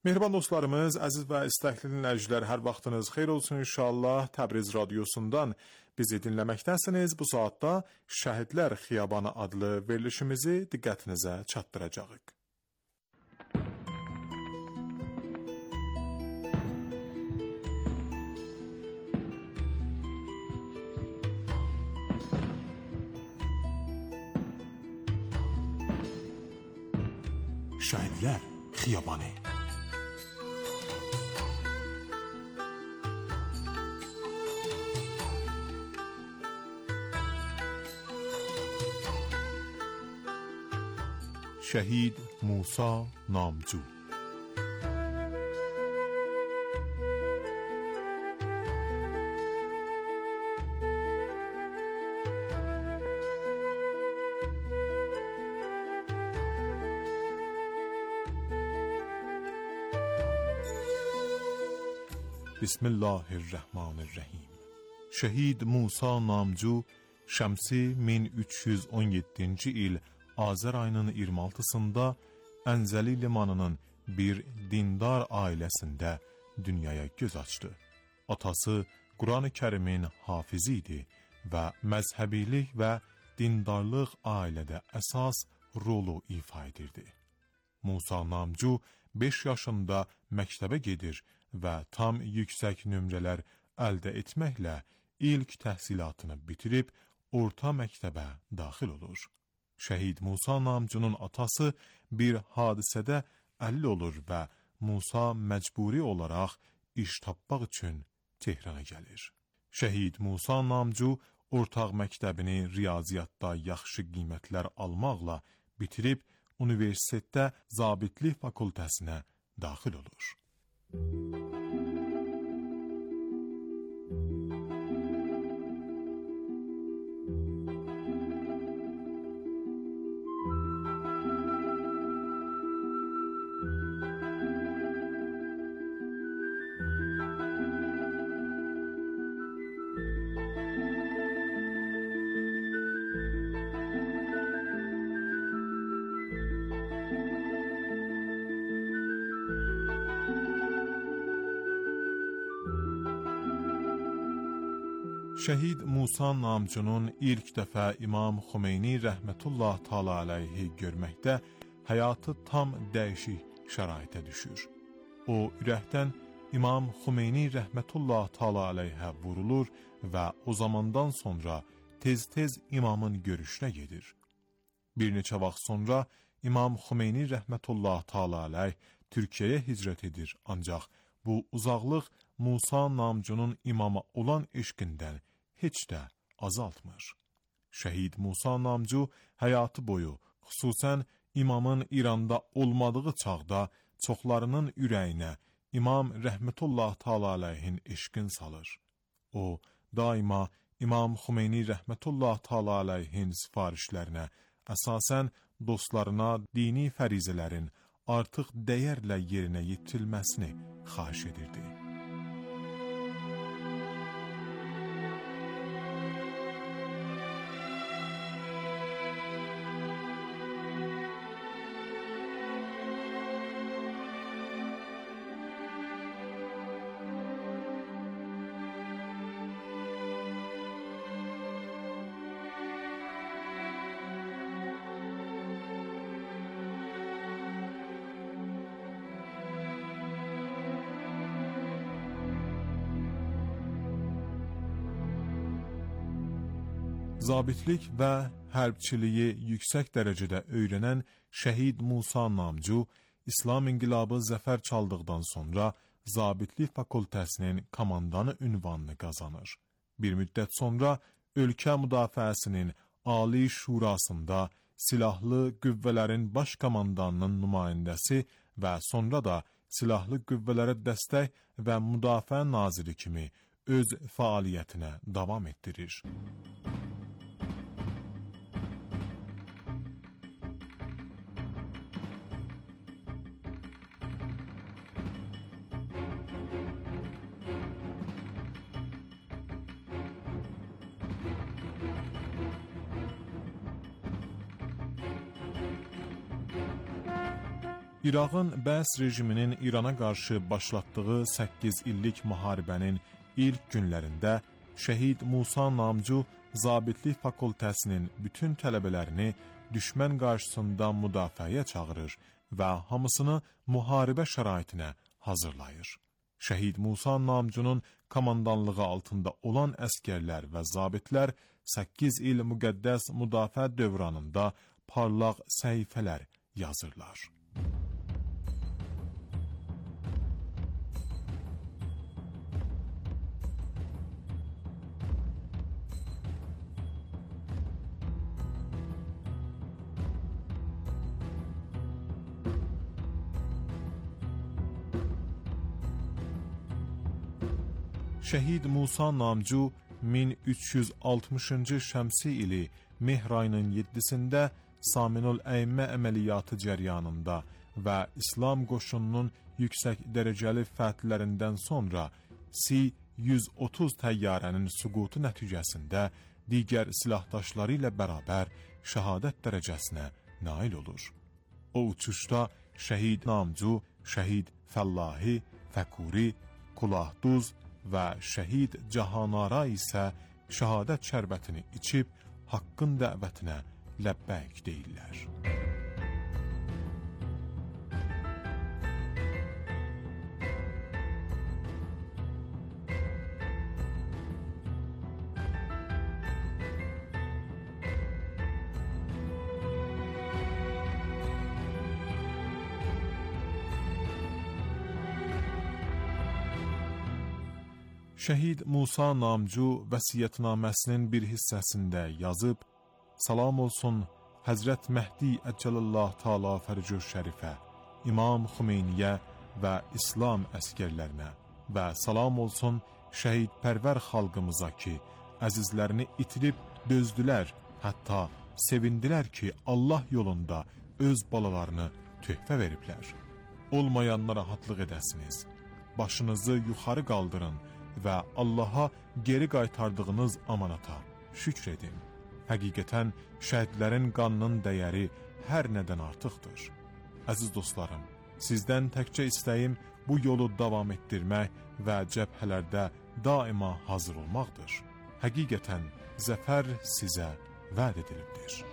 Mehriban dostlarımız, əziz və istəkli dinləyicilər, hər vaxtınız xeyir olsun inşallah. Təbriz radiosundan bizi dinləməkdəsiniz. Bu saatda Şəhidlər Xiyabanı adlı verilişimizi diqqətinizə çatdıracağıq. Şəhidlər Xiyabanı. شهید موسی نامجو. بسم الله الرحمن الرحیم. شهید موسی نامجو şəmsi min üç yüz on yeddinci il Azər ayının iyirmi altısında Ənzəli limanının bir dindar ailəsində dünyaya göz açdı. Atası Quran-ı Kərimin hafizi idi və məzhəbilik və dindarlıq ailədə əsas rolu ifa edirdi. Musa Namcu beş yaşında məktəbə gedir və tam yüksək nömrələr əldə etməklə ilk təhsilatını bitirib orta məktəbə daxil olur. Şəhid Musa Namcunun atası bir hadisədə əlil olur və Musa məcburi olaraq iş tapmaq üçün Tehrana gəlir. Şəhid Musa Namcu ortaq məktəbini riyaziyyatda yaxşı qiymətlər almaqla bitirib universitetdə zabitlik fakültəsinə daxil olur. Şəhid Musa Namcunun ilk dəfə İmam Xümeyni rəhmətullah təala əleyhi görməkdə həyatı tam dəyişik şəraitə düşür. O ürəkdən İmam Xümeyni rəhmətullah təala əleyhə vurulur və o zamandan sonra tez-tez imamın görüşünə gedir. Bir neçə vaxt sonra İmam Xümeyni rəhmətullah təala əleyh Türkiyəyə hicrət edir, ancaq bu uzaqlıq Musa Namcunun imama olan eşqindən heç də azaltmır. Şəhid Musa Namcu həyatı boyu, xüsusən imamın İranda olmadığı çağda çoxlarının ürəyinə İmam rəhmətullah təala əleyhin eşqin salır. O, daima İmam Xümeyni rəhmətullah təala əleyhin sifarişlərinə, əsasən dostlarına dini fərizələrin artıq dəyərlə yerinə yetirilməsini xahiş edirdi. Zabitlik və hərbçiliyi yüksək dərəcədə öyrənən Şəhid Musa Namcu, İslam inqilabı zəfər çaldıqdan sonra Zabitlik fakültəsinin komandanı ünvanını qazanır. Bir müddət sonra ölkə müdafiəsinin Ali Şurasında silahlı qüvvələrin baş komandanının nümayəndəsi və sonra da silahlı qüvvələrə dəstək və müdafiə naziri kimi öz fəaliyyətinə davam etdirir. İraqın Bəs rejiminin İrana qarşı başlatdığı səkkiz illik müharibənin ilk günlərində şəhid Musa Namcu Zabitlik Fakültəsinin bütün tələbələrini düşmən qarşısında müdafiəyə çağırır və hamısını müharibə şəraitinə hazırlayır. Şəhid Musa Namcunun komandanlığı altında olan əskərlər və zabitlər səkkiz il müqəddəs müdafiə dövranında parlaq səhifələr yazırlar. Şəhid Musa Namcu min üç yüz altmışıncı şəmsi ili mehr ayının yeddisində Saminul Əymə əməliyyatı cəryanında və İslam qoşununun yüksək dərəcəli fəthlərindən sonra C yüz otuz təyyarənin süqutu nəticəsində digər silahdaşları ilə bərabər şəhadət dərəcəsinə nail olur. O uçuşda şəhid Namcu, şəhid Fəllahi, Fəkuri, Kulahduz və şəhid Cahanara isə şəhadət şərbətini içib haqqın dəvətinə ləbbəyk deyirlər. Şəhid Musa Namcu vəsiyyətnaməsinin bir hissəsində yazıb, salam olsun Həzrət Məhdi Əcəlallah Taala Fərcü Şərifə, İmam Xümeyniyə və İslam əskərlərinə və salam olsun şəhidpərvər xalqımıza ki, əzizlərini itirib dözdülər, hətta sevindilər ki, Allah yolunda öz balalarını töhfə veriblər. Olmayanlara rahatlıq edəsiniz, başınızı yuxarı qaldırın və Allaha geri qaytardığınız amanata şükr edin. Həqiqətən şəhidlərin qanının dəyəri hər nədən artıqdır. Əziz dostlarım, sizdən təkcə istəyim bu yolu davam etdirmək və cəbhələrdə daima hazır olmaqdır. Həqiqətən zəfər sizə vəd edilibdir.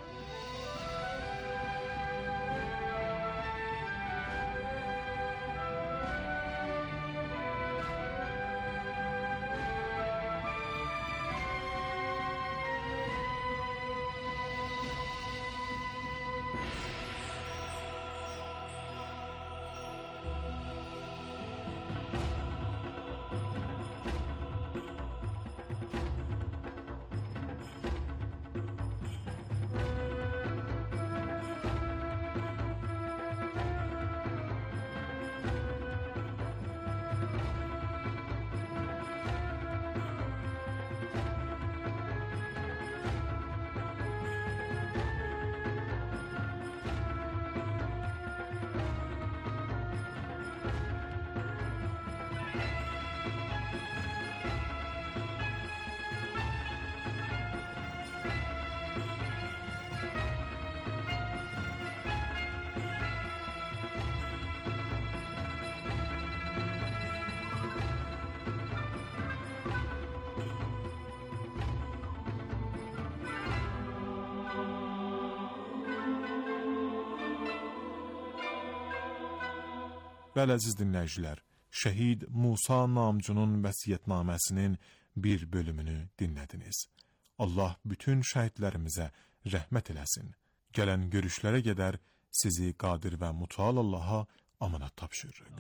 Bəli, əziz dinləyicilər, şəhid Musa Namcunun vəsiyyətnaməsinin bir bölümünü dinlədiniz. Allah bütün şəhidlərimizə rəhmət eləsin. Gələn görüşlərə qədər sizi qadir və mutal Allaha amanat tapşırırıq.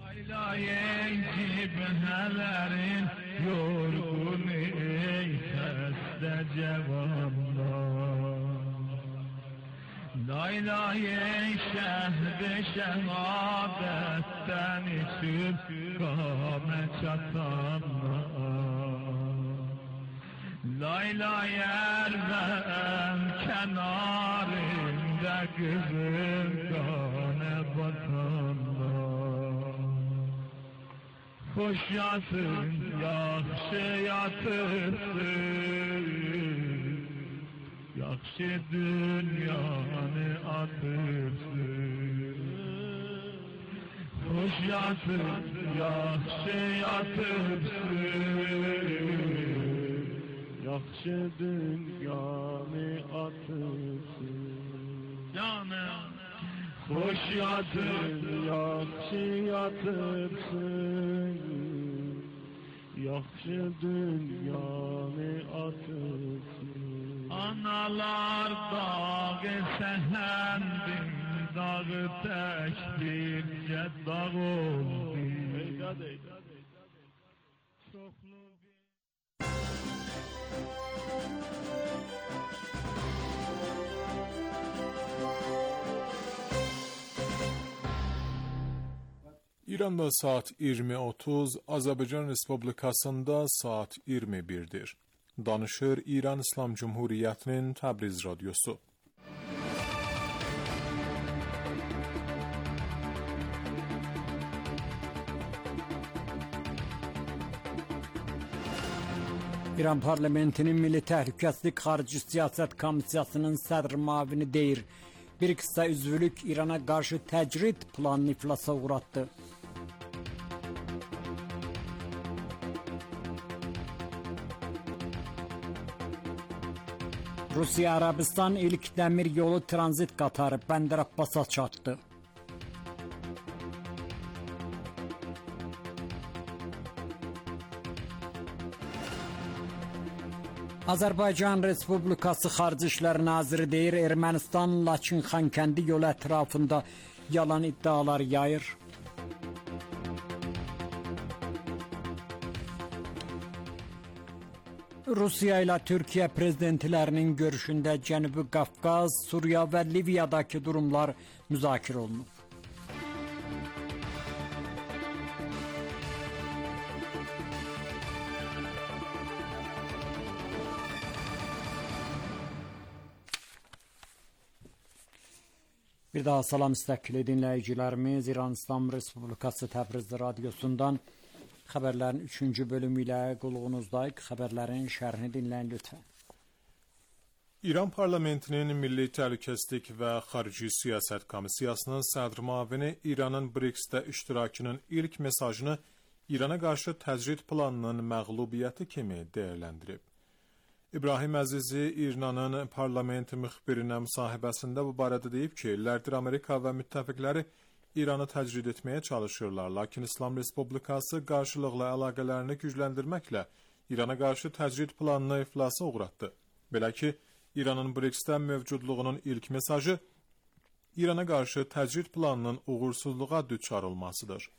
La ilahe şehre şehadetten içip kâme çatanlar. La ilahe erven kenarında kızım kâne batanlar. Hoş yatın, yaxşı yatırsın, yaxşı dünyanı atırsın. Hoş yatıp, yaxşı yatıpsın, yaxşı dünyanı atıpsın. Canım. Hoş yatıp, yaxşı yatıpsın, yaxşı dünyanı atıpsın. Analar dağı səhəndir, dağı təkdir, gəd dağ oldu. Çoxlu İranda saat iyirmi otuz, Azərbaycan Respublikasında saat iyirmi birdir. Danışır İran İslam Cumhuriyyətinin Təbriz Radyosu. İran parlamentinin Milli Təhlükəsizlik Xarici Siyasət Komissiyasının sədr müavini deyir, bir qısa üzvülük İrana qarşı təcrid planını iflasa uğratdı. Rusiya Arabistan ilk dəmir yolu tranzit qatarı Bəndər Abbasa çatdı. Azərbaycan Respublikası Xarici İşlər Naziri deyir, Ermənistan Laçın-Xankəndi yolu ətrafında yalan iddialar yayır. Rusiya ilə Türkiyə prezidentlərinin görüşündə Cənubi Qafqaz, Suriya və Liviyadakı durumlar müzakirə olunub. Bir daha salam müstəqili dinləyicilərimiz, İran İslam Respublikası Təbriz Radyosundan xəbərlərin üçüncü bölümü ilə qulluğunuzdayıq. Xəbərlərin şərhini dinləyin lütfən. İran parlamentinin Milli Təhlükəsizlik və Xarici Siyasət Komissiyasının sədr müavini İranın BRICS-də iştirakının ilk mesajını İrana qarşı təcrid planının məğlubiyyəti kimi dəyərləndirib. İbrahim Əzizi İranın parlament müxbirinə müsahibəsində bu barədə deyib ki, illərdir Amerika və müttəfiqləri İranı təcrid etməyə çalışırlar, lakin İslam Respublikası qarşılıqlı əlaqələrini gücləndirməklə İrana qarşı təcrid planını iflasa uğratdı. Belə ki, İranın BRICS-də mövcudluğunun ilk mesajı İrana qarşı təcrid planının uğursuzluğa düçar olmasıdır.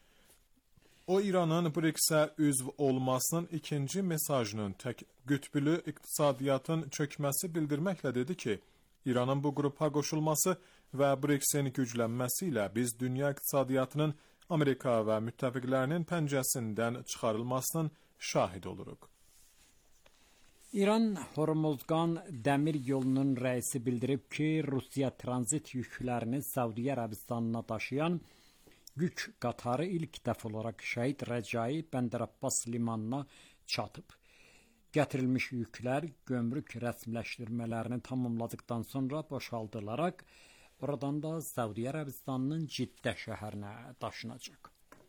O, İranın BRICS-ə üzv olmasının ikinci mesajının tək qütbülü iqtisadiyyatın çökməsi bildirməklə dedi ki, İranın bu qrupa qoşulması və BRICS-in güclənməsi ilə biz dünya iqtisadiyyatının Amerika və müttəfiqlərinin pəncəsindən çıxarılmasının şahid oluruq. İran Hormuzgan dəmir yolunun rəisi bildirib ki, Rusiya tranzit yüklərini Səudiyyə Ərəbistanına daşıyan yük qatarı ilk dəfə olaraq Şəhid Rəcai Bəndər Abbas limanına çatıb. Gətirilmiş yüklər gömrük rəsmiləşdirmələrini tamamladıqdan sonra boşaldılaraq, oradan da Səudiyyə Ərəbistanının Ciddə şəhərinə daşınacaq.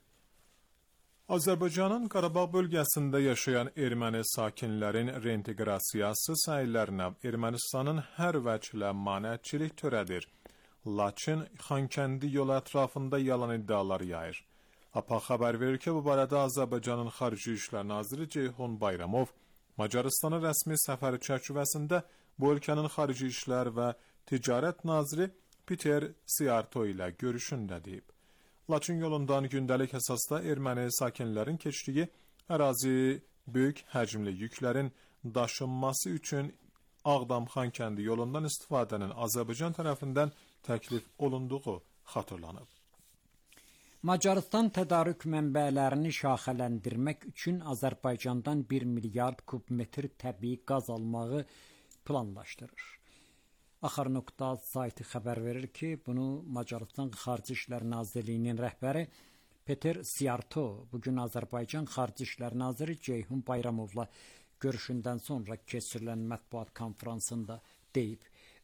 Azərbaycanın Qarabağ bölgəsində yaşayan erməni sakinlərin reinteqrasiyası səylərinə Ermənistanın hər vəclə manəçilik törədir. Laçın Xankəndi yolu ətrafında yalan iddialar yayır. APA xəbər verir ki, bu barədə Azərbaycanın Xarici İşlər Naziri Ceyhun Bayramov Macarıstanın rəsmi səfəri çərçivəsində bu ölkənin Xarici İşlər və Ticarət Naziri Peter Siarto ilə görüşündə deyib. Laçın yolundan gündəlik əsasda erməni sakinlərin keçdiyi ərazi böyük həcmli yüklərin daşınması üçün Ağdam-Xankəndi yolundan istifadənin Azərbaycan tərəfindən təklif olunduğu xatırlanıb. Macarıstan tədarük mənbələrini şaxələndirmək üçün Azərbaycandan bir milyard kubmetr təbii qaz almağı planlaşdırır. Axar nöqta saytı xəbər verir ki, bunu Macarıstan Xarici İşlər Nazirliyinin rəhbəri Peter Siarto bugün Azərbaycan Xarici İşlər Naziri Ceyhun Bayramovla görüşündən sonra keçirilən mətbuat konferansında deyib.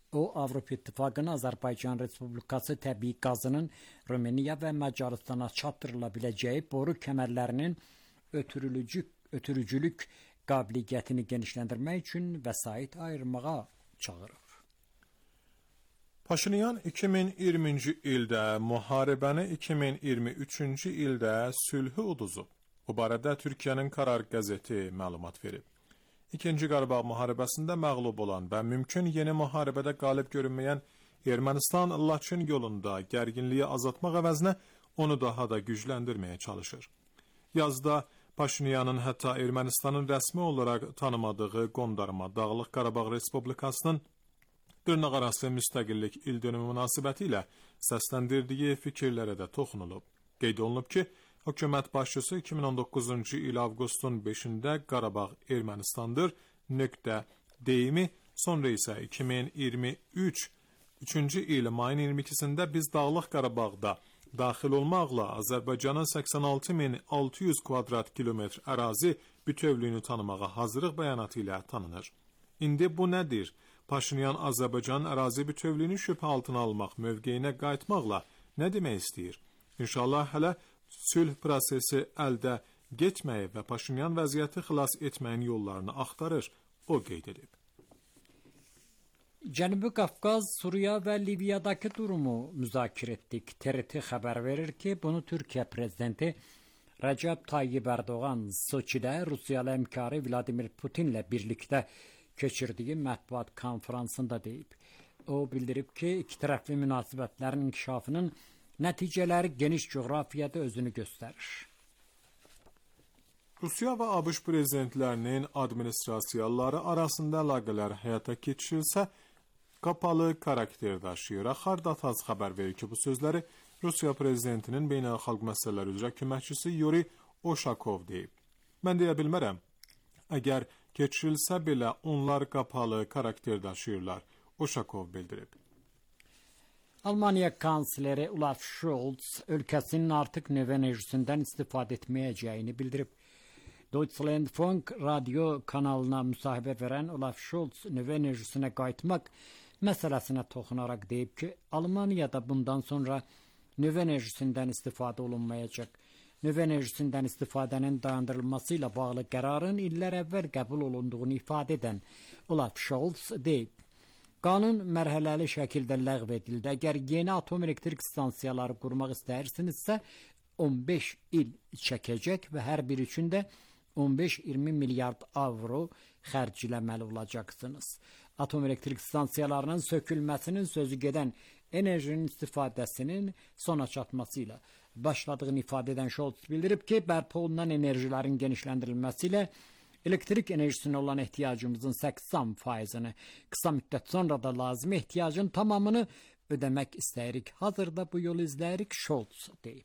O, Avropa İttifaqının Azərbaycan Respublikası təbii qazının Rumıniya və Macaristana çatdırıla biləcəyi boru kəmərlərinin ötürülücü, ötürücülük qabiliyyətini genişləndirmək üçün vəsait ayırmağa çağırıb. Paşinyan iki min iyirminci ildə müharibəni iki min iyirmi üçüncü ildə sülhü uduzub. Bu barədə Türkiyənin Karar qəzeti məlumat verib. İkinci Qarabağ müharibəsində məğlub olan və mümkün yeni müharibədə qalib görünməyən Ermənistan Laçın yolunda gərginliyi azaltmaq əvəzinə onu daha da gücləndirməyə çalışır. Yazda Paşinyanın hətta Ermənistanın rəsmi olaraq tanımadığı Qondarma Dağlıq Qarabağ Respublikasının dırnaqarası müstəqillik ildönümü münasibəti ilə səsləndirdiyi fikirlərə də toxunulub. Qeyd olunub ki, hökumət başçısı iki min on doqquzuncu il avqustun beşində Qarabağ Ermənistandır nöqtə deyimi, sonra isə iki min iyirmi üç üçüncü il mayın iyirmi ikisində biz Dağlıq Qarabağda daxil olmaqla Azərbaycanın səksən altı min altı yüz kvadrat kilometr ərazi bütövlüyünü tanımağa hazırlıq bəyanatı ilə tanınır. İndi bu nədir? Paşinyan Azərbaycanın ərazi bütövlüyünü şübhə altına almaq mövqeyinə qayıtmaqla nə demək istəyir? İnşallah hələ sülh prosesi əldə getməyi və Paşinyan vəziyyəti xilas etməyin yollarını axtarır, o qeyd edib. Cənubi Qafqaz, Suriya və Liviyadakı durumu müzakirə etdik. T R T xəbər verir ki, bunu Türkiyə prezidenti Rəcəb Tayyib Ərdoğan Soçidə Rusiyalı həmkarı Vladimir Putinlə birlikdə keçirdiyi mətbuat konferansında deyib. O bildirib ki, iki tərəfli münasibətlərin inkişafının nəticələri geniş coğrafiyada özünü göstərir. Rusiya və ABŞ prezidentlərinin administrasiyaları arasında əlaqələr həyata keçirilsə, qapalı karakter daşıyır. Xardataz xəbər verir ki, bu sözləri Rusiya prezidentinin beynəlxalq məsələlər üzrə köməkçisi Yuri Oshakov deyib. Mən deyə bilmərəm, əgər keçirilsə belə onlar qapalı karakter daşıyırlar, Oshakov bildirib. Almaniya kansleri Olaf Scholz ölkəsinin artıq nüvə enerjisindən istifadə etməyəcəyini bildirib. Deutschlandfunk radio kanalına müsahibə verən Olaf Scholz nüvə enerjisinə qayıtmaq məsələsinə toxunaraq deyib ki, Almaniyada bundan sonra nüvə enerjisindən istifadə olunmayacaq. Nüvə enerjisindən istifadənin dayandırılması ilə bağlı qərarın illər əvvəl qəbul olunduğunu ifadə edən Olaf Scholz deyib. Qanun mərhələli şəkildə ləğv edildi. Əgər yeni atom elektrik stansiyaları qurmaq istəyirsinizsə, on beş il çəkəcək və hər bir üçün də on beş iyirmi milyard avro xərcləməli olacaqsınız. Atom elektrik stansiyalarının sökülməsinin sözü gedən enerjinin istifadəsinin sona çatması ilə başladığını ifadə edən Scholz bildirib ki, bərpa olunan enerjilərin genişləndirilməsi ilə elektrik enerjisinə olan ehtiyacımızın səksən faizini qısa müddət sonra da lazım ehtiyacın tamamını ödəmək istəyirik. Hazırda bu yolu izləyirik, Scholz deyib.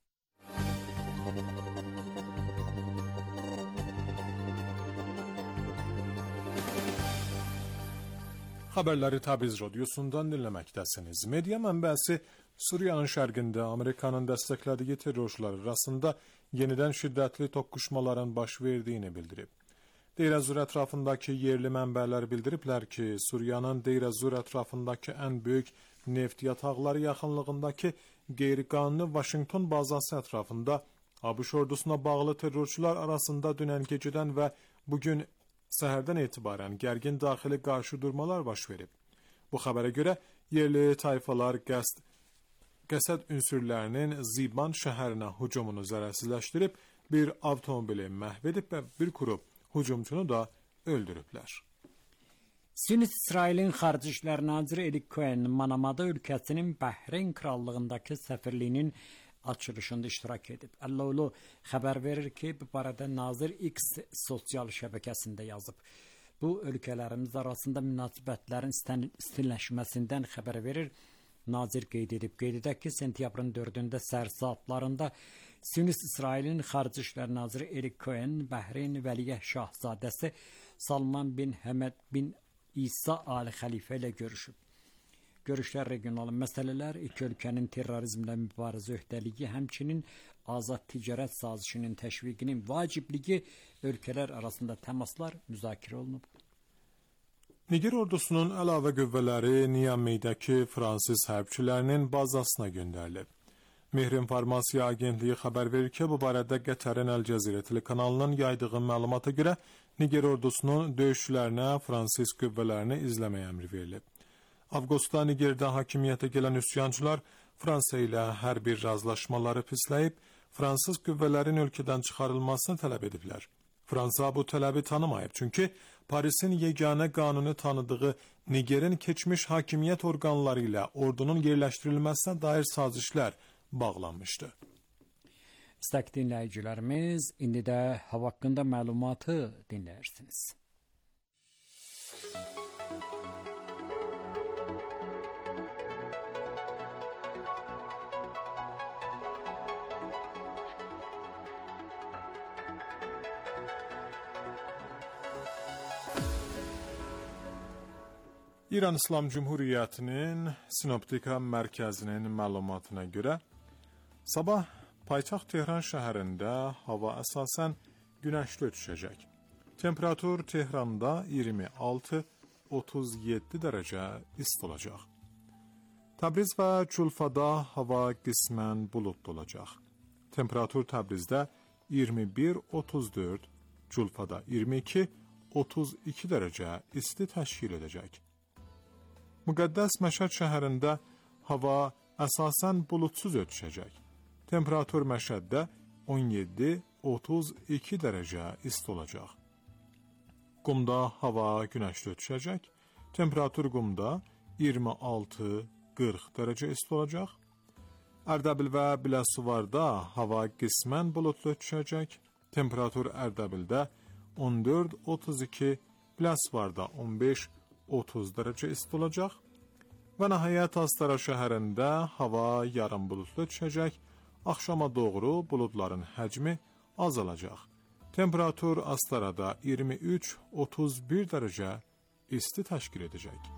Xəbərləri Təbriz radiosundan dinləməkdəsiniz. Media mənbəsi Suriyanın şərqində Amerikanın dəstəklədiyi terrorçular arasında yenidən şiddətli toqquşmaların baş verdiyini bildirib. Deyr-əz-Zur ətrafındakı yerli mənbələr bildiriblər ki, Suriyanın Deyr-əz-Zur ətrafındakı ən böyük neft yataqları yaxınlığındakı qeyri-qanuni Vaşinqton bazası ətrafında ABŞ ordusuna bağlı terrorçular arasında dünən gecədən və bugün səhərdən etibarən gərgin daxili qarşıdurmalar baş verib. Bu xəbərə görə yerli tayfalar qəsd, qəsəd ünsürlərinin Ziban şəhərinə hücumunu zərərsizləşdirib, bir avtomobili məhv edib və bir qrup hücumçunu da öldürüblər. Sünni İsrailin Xarici İşlər Naziri Eli Cohen Manamada ölkəsinin Bəhreyn Krallığındakı səfirliyinin açılışında iştirak edib. Əllolu xəbər verir ki, bu barədə Nazir X sosial şəbəkəsində yazıb. Bu, ölkələrimiz arasında münasibətlərin istinləşməsindən xəbər verir. Nazir qeyd edib. Qeyd edək ki, sentyabrın dördündə səhər saatlarında Sünni İsrailin Xarici İşlər Naziri Eli Cohen Bəhreyn Vəliəhd Şahzadəsi Salman bin Həməd bin İsa Ali Xəlifə ilə görüşüb. Görüşlər regional məsələlər, iki ölkənin terrorizmlə mübarizə öhdəliyi, həmçinin azad ticarət sazişinin təşviqinin vacibliyi, ölkələr arasında təmaslar müzakirə olunub. Niger ordusunun əlavə qüvvələri Niamey-dəki fransız hərbçilərinin bazasına göndərilib. Mehr İnformasiya Agentliyi xəbər verir ki, bu barədə Qətərin Əl-Cəzirə telekanalının yaydığı məlumata görə Niger ordusunun döyüşçülərinə fransız qüvvələrini izləməyə əmri verilib. Avqustda Nigerdə hakimiyyətə gələn üsyançılar Fransa ilə hərbi razılaşmaları pisləyib, fransız qüvvələrin ölkədən çıxarılmasını tələb ediblər. Fransa bu tələbi tanımayıb, çünki Parisin yeganə qanuni tanıdığı Nigerin keçmiş hakimiyyət orqanları ilə ordunun yerləşdirilməsinə dair sazişlər bağlanmışdı. İstək dinləyicilərimiz, indi də hava haqqında məlumatı dinləyirsiniz. İran İslam Cumhuriyyətinin Sinoptika Mərkəzinin məlumatına görə, sabah paytaxt Tehran şəhərində hava əsasən günəşli düşəcək. Temperatur Tehranda iyirmi altı otuz yeddi dərəcə isti olacaq. Təbriz və Culfada hava qismən buludlu olacaq. Temperatur Təbrizdə iyirmi bir otuz dörd, Culfada iyirmi iki otuz iki dərəcə isti təşkil edəcək. Müqəddəs Məşəd şəhərində hava əsasən buludsuz ötüşəcək. Temperatur Məşəddə on yeddi otuz iki dərəcə isti olacaq. Qumda hava günəşli ötüşəcək. Temperatur Qumda iyirmi altı qırx dərəcə isti olacaq. Ərdəbil və Biləsuvarda hava qismən buludlu ötüşəcək. Temperatur Ərdəbildə on dörd otuz iki, Biləsuvarda on beş otuz dərəcə isti olacaq və nəhayət Astara şəhərində hava yarım buludlu düşəcək, axşama doğru buludların həcmi azalacaq. Temperatur Astarada iyirmi üç otuz bir dərəcə isti təşkil edəcək.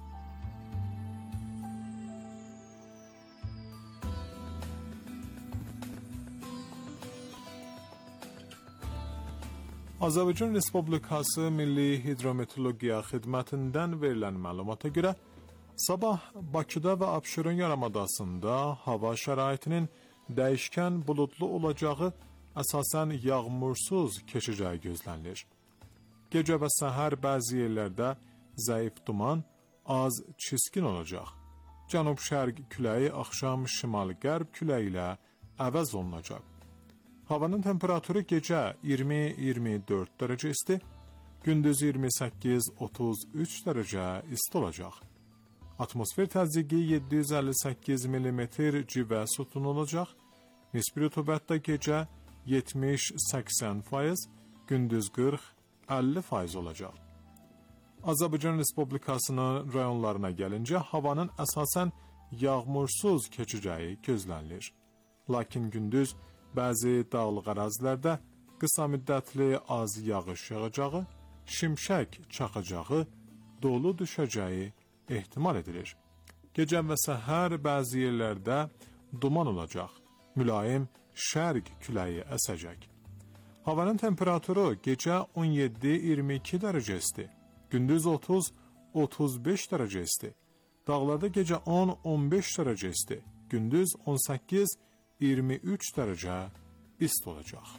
Azərbaycan Respublikası Milli Hidrometeorologiya Xidmətindən verilən məlumata görə, sabah Bakıda və Abşeron yarımadasında hava şəraitinin dəyişkən buludlu olacağı, əsasən yağmursuz keçəcəyi gözlənilir. Gecə və səhər bəzi yerlərdə zəif duman, az çiskin olacaq. Cənub-şərq küləyi axşam şimal-qərb küləyi ilə əvəz olunacaq. Havanın temperaturu gecə iyirmi iyirmi dörd dərəcə isti, gündüz iyirmi səkkiz otuz üç dərəcə isti olacaq. Atmosfer təzyiqi yeddi yüz əlli səkkiz millimetr civə sütunu olacaq. Nisbi rütubət də gecə yetmiş səksən faiz, gündüz qırx əlli faiz olacaq. Azərbaycan Respublikasının rayonlarına gəlincə, havanın əsasən yağmursuz keçəcəyi gözlənilir. Lakin gündüz bəzi dağlıq ərazilərdə qısa müddətli az yağış yağacağı, şimşək çaxacağı, dolu düşəcəyi ehtimal edilir. Gecə və səhər bəzi yerlərdə duman olacaq, mülayim şərq küləyi əsəcək. Havanın temperaturu gecə on yeddi iyirmi iki dərəcə isti, gündüz otuz otuz beş dərəcə isti. Dağlarda gecə on on beş dərəcə isti, gündüz on səkkiz iyirmi üç dərəcə isti olacaq.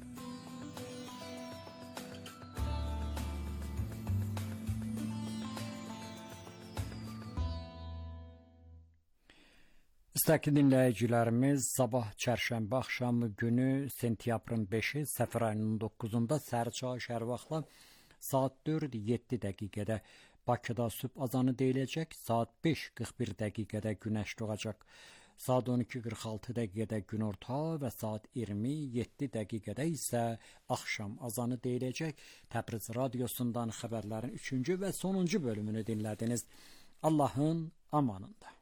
İstəkli dinləyicilərimiz, sabah çərşənbə axşamı günü sentyabrın beşi, səfər ayının doqquzunda səhər çağı şəhər vaxtla saat dörd yeddi dəqiqədə Bakıda sübh azanı deyiləcək, saat beş qırx bir dəqiqədə günəş doğacaq. Saat on iki qırx altı dəqiqədə günorta və saat iyirmi yeddi dəqiqədə isə axşam azanı deyiləcək. Təbriz radiosundan xəbərlərin üçüncü və sonuncu bölümünü dinlədiniz. Allahın amanında.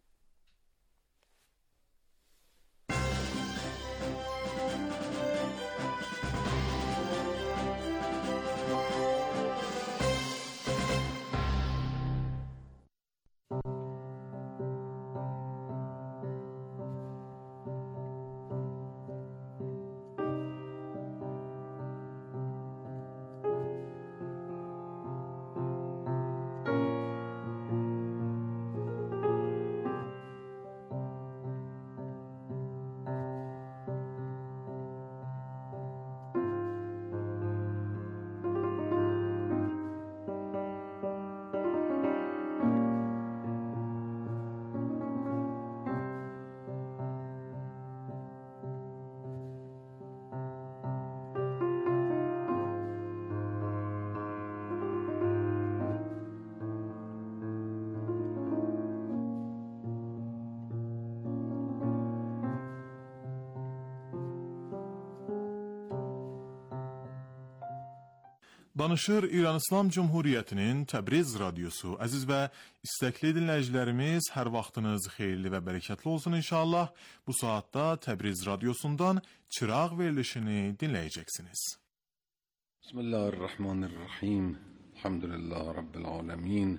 Danışır İran İslam Cumhuriyyətinin Təbriz radiosu. Əziz və istəkli dinləyicilərimiz, hər vaxtınız xeyirli və bərəkətli olsun inşallah. Bu saatda Təbriz radiosundan çıraq verilişini dinləyəcəksiniz. Bismillahirrahmanirrahim. Elhamdülillah Rabbil alemin.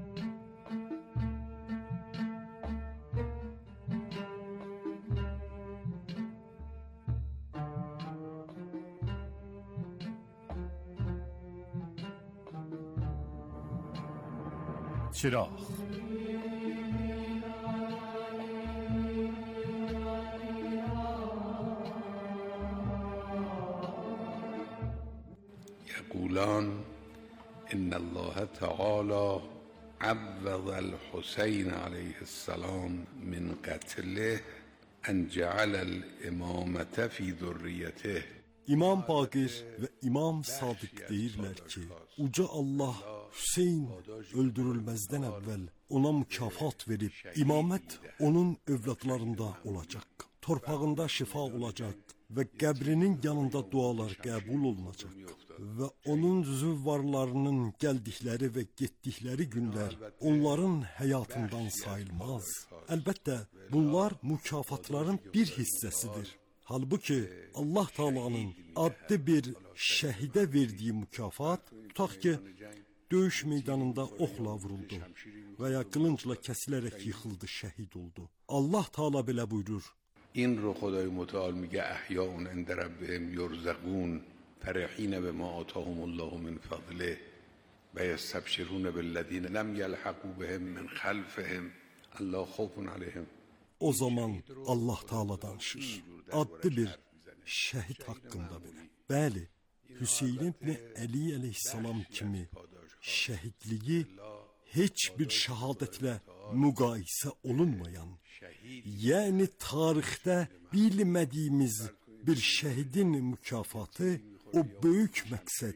چراغ يقولان إن الله تعالى عوض الحسين عليه السلام من قتله أن جعل الإمامة في ذريته. İmam Baqir və İmam Sadiq deyirlər ki, uca Allah Hüseyn öldürülməzdən əvvəl ona mükafat verib, imamət onun övladlarında olacaq, torpağında şifa olacaq və qəbrinin yanında dualar qəbul olunacaq və onun züvvarlarının gəldikləri və getdikləri günlər onların həyatından sayılmaz. Əlbəttə, bunlar mükafatların bir hissəsidir. Halbuki Allah Taala'nın adlı bir şəhidə verdiyi mükafat, tutaq ki, döyüş meydanında oxla vuruldu və ya qılıncla kəsilərək yıxıldı, şəhid oldu. Allah Taala belə buyurur: این رو خدای متعال میگه احیاء عند ربهم یرزقون فرحین بما آتاهم الله من فضله و یستبشرون بالذین لم یلحقوا بهم من خلفهم الله خوف علیهم. O zaman Allah Taala danışır. Adlı bir şəhid haqqında belə. Bəli, Hüseyn ibn Əli əleyhissalam kimi şəhidliyi heç bir şəhadətlə müqayisə olunmayan, yəni tarixdə bilmədiyimiz bir şəhidin mükafatı, o böyük məqsəd,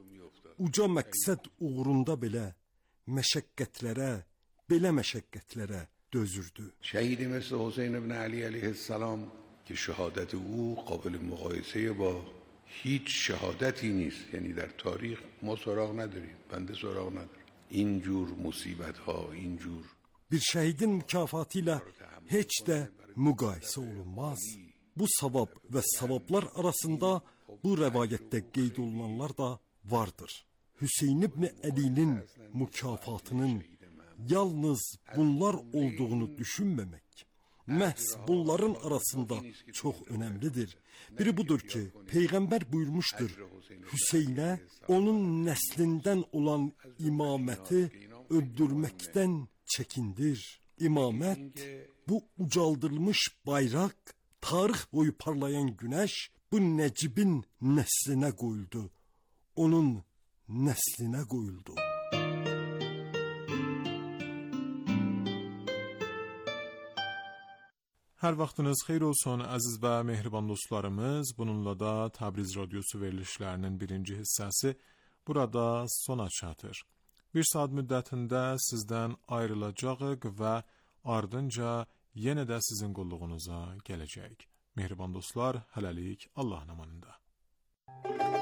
uca məqsəd uğrunda belə məşəqqətlərə, belə məşəqqətlərə dözürdü. شهیدی مثل حسین ابن علی علیه السلام که شهادت او قابل مقایسه با هیچ شهادتی نیست، یعنی در تاریخ ما سراغ نداریم، بنده سراغ ندارم. اینجور مصیبت ها، اینجور bir şəhidin mükafatı ilə heç də müqayisə olunmaz. Bu savab və savablar arasında bu rəvayətdə qeyd olunanlar da vardır. Hüseyn ibn Əlinin mükafatının yalnız bunlar olduğunu düşünməmək, məhz bunların arasında çox önəmlidir. Biri budur ki, Peyğəmbər buyurmuşdur, Hüseynə onun nəslindən olan imaməti öldürməkdən çəkindir. İmamət, bu ucaldılmış bayraq, tarix boyu parlayan günəş bu Nəcibin nəslinə qoyuldu. Onun nəslinə qoyuldu. Hər vaxtınız xeyir olsun əziz və mehriban dostlarımız. Bununla da Təbriz radiosu verilişlərinin birinci hissəsi burada sona çatır. Bir saat müddətində sizdən ayrılacağıq və ardınca yenə də sizin qulluğunuza gələcəyik. Mehriban dostlar, hələlik Allahın amanında.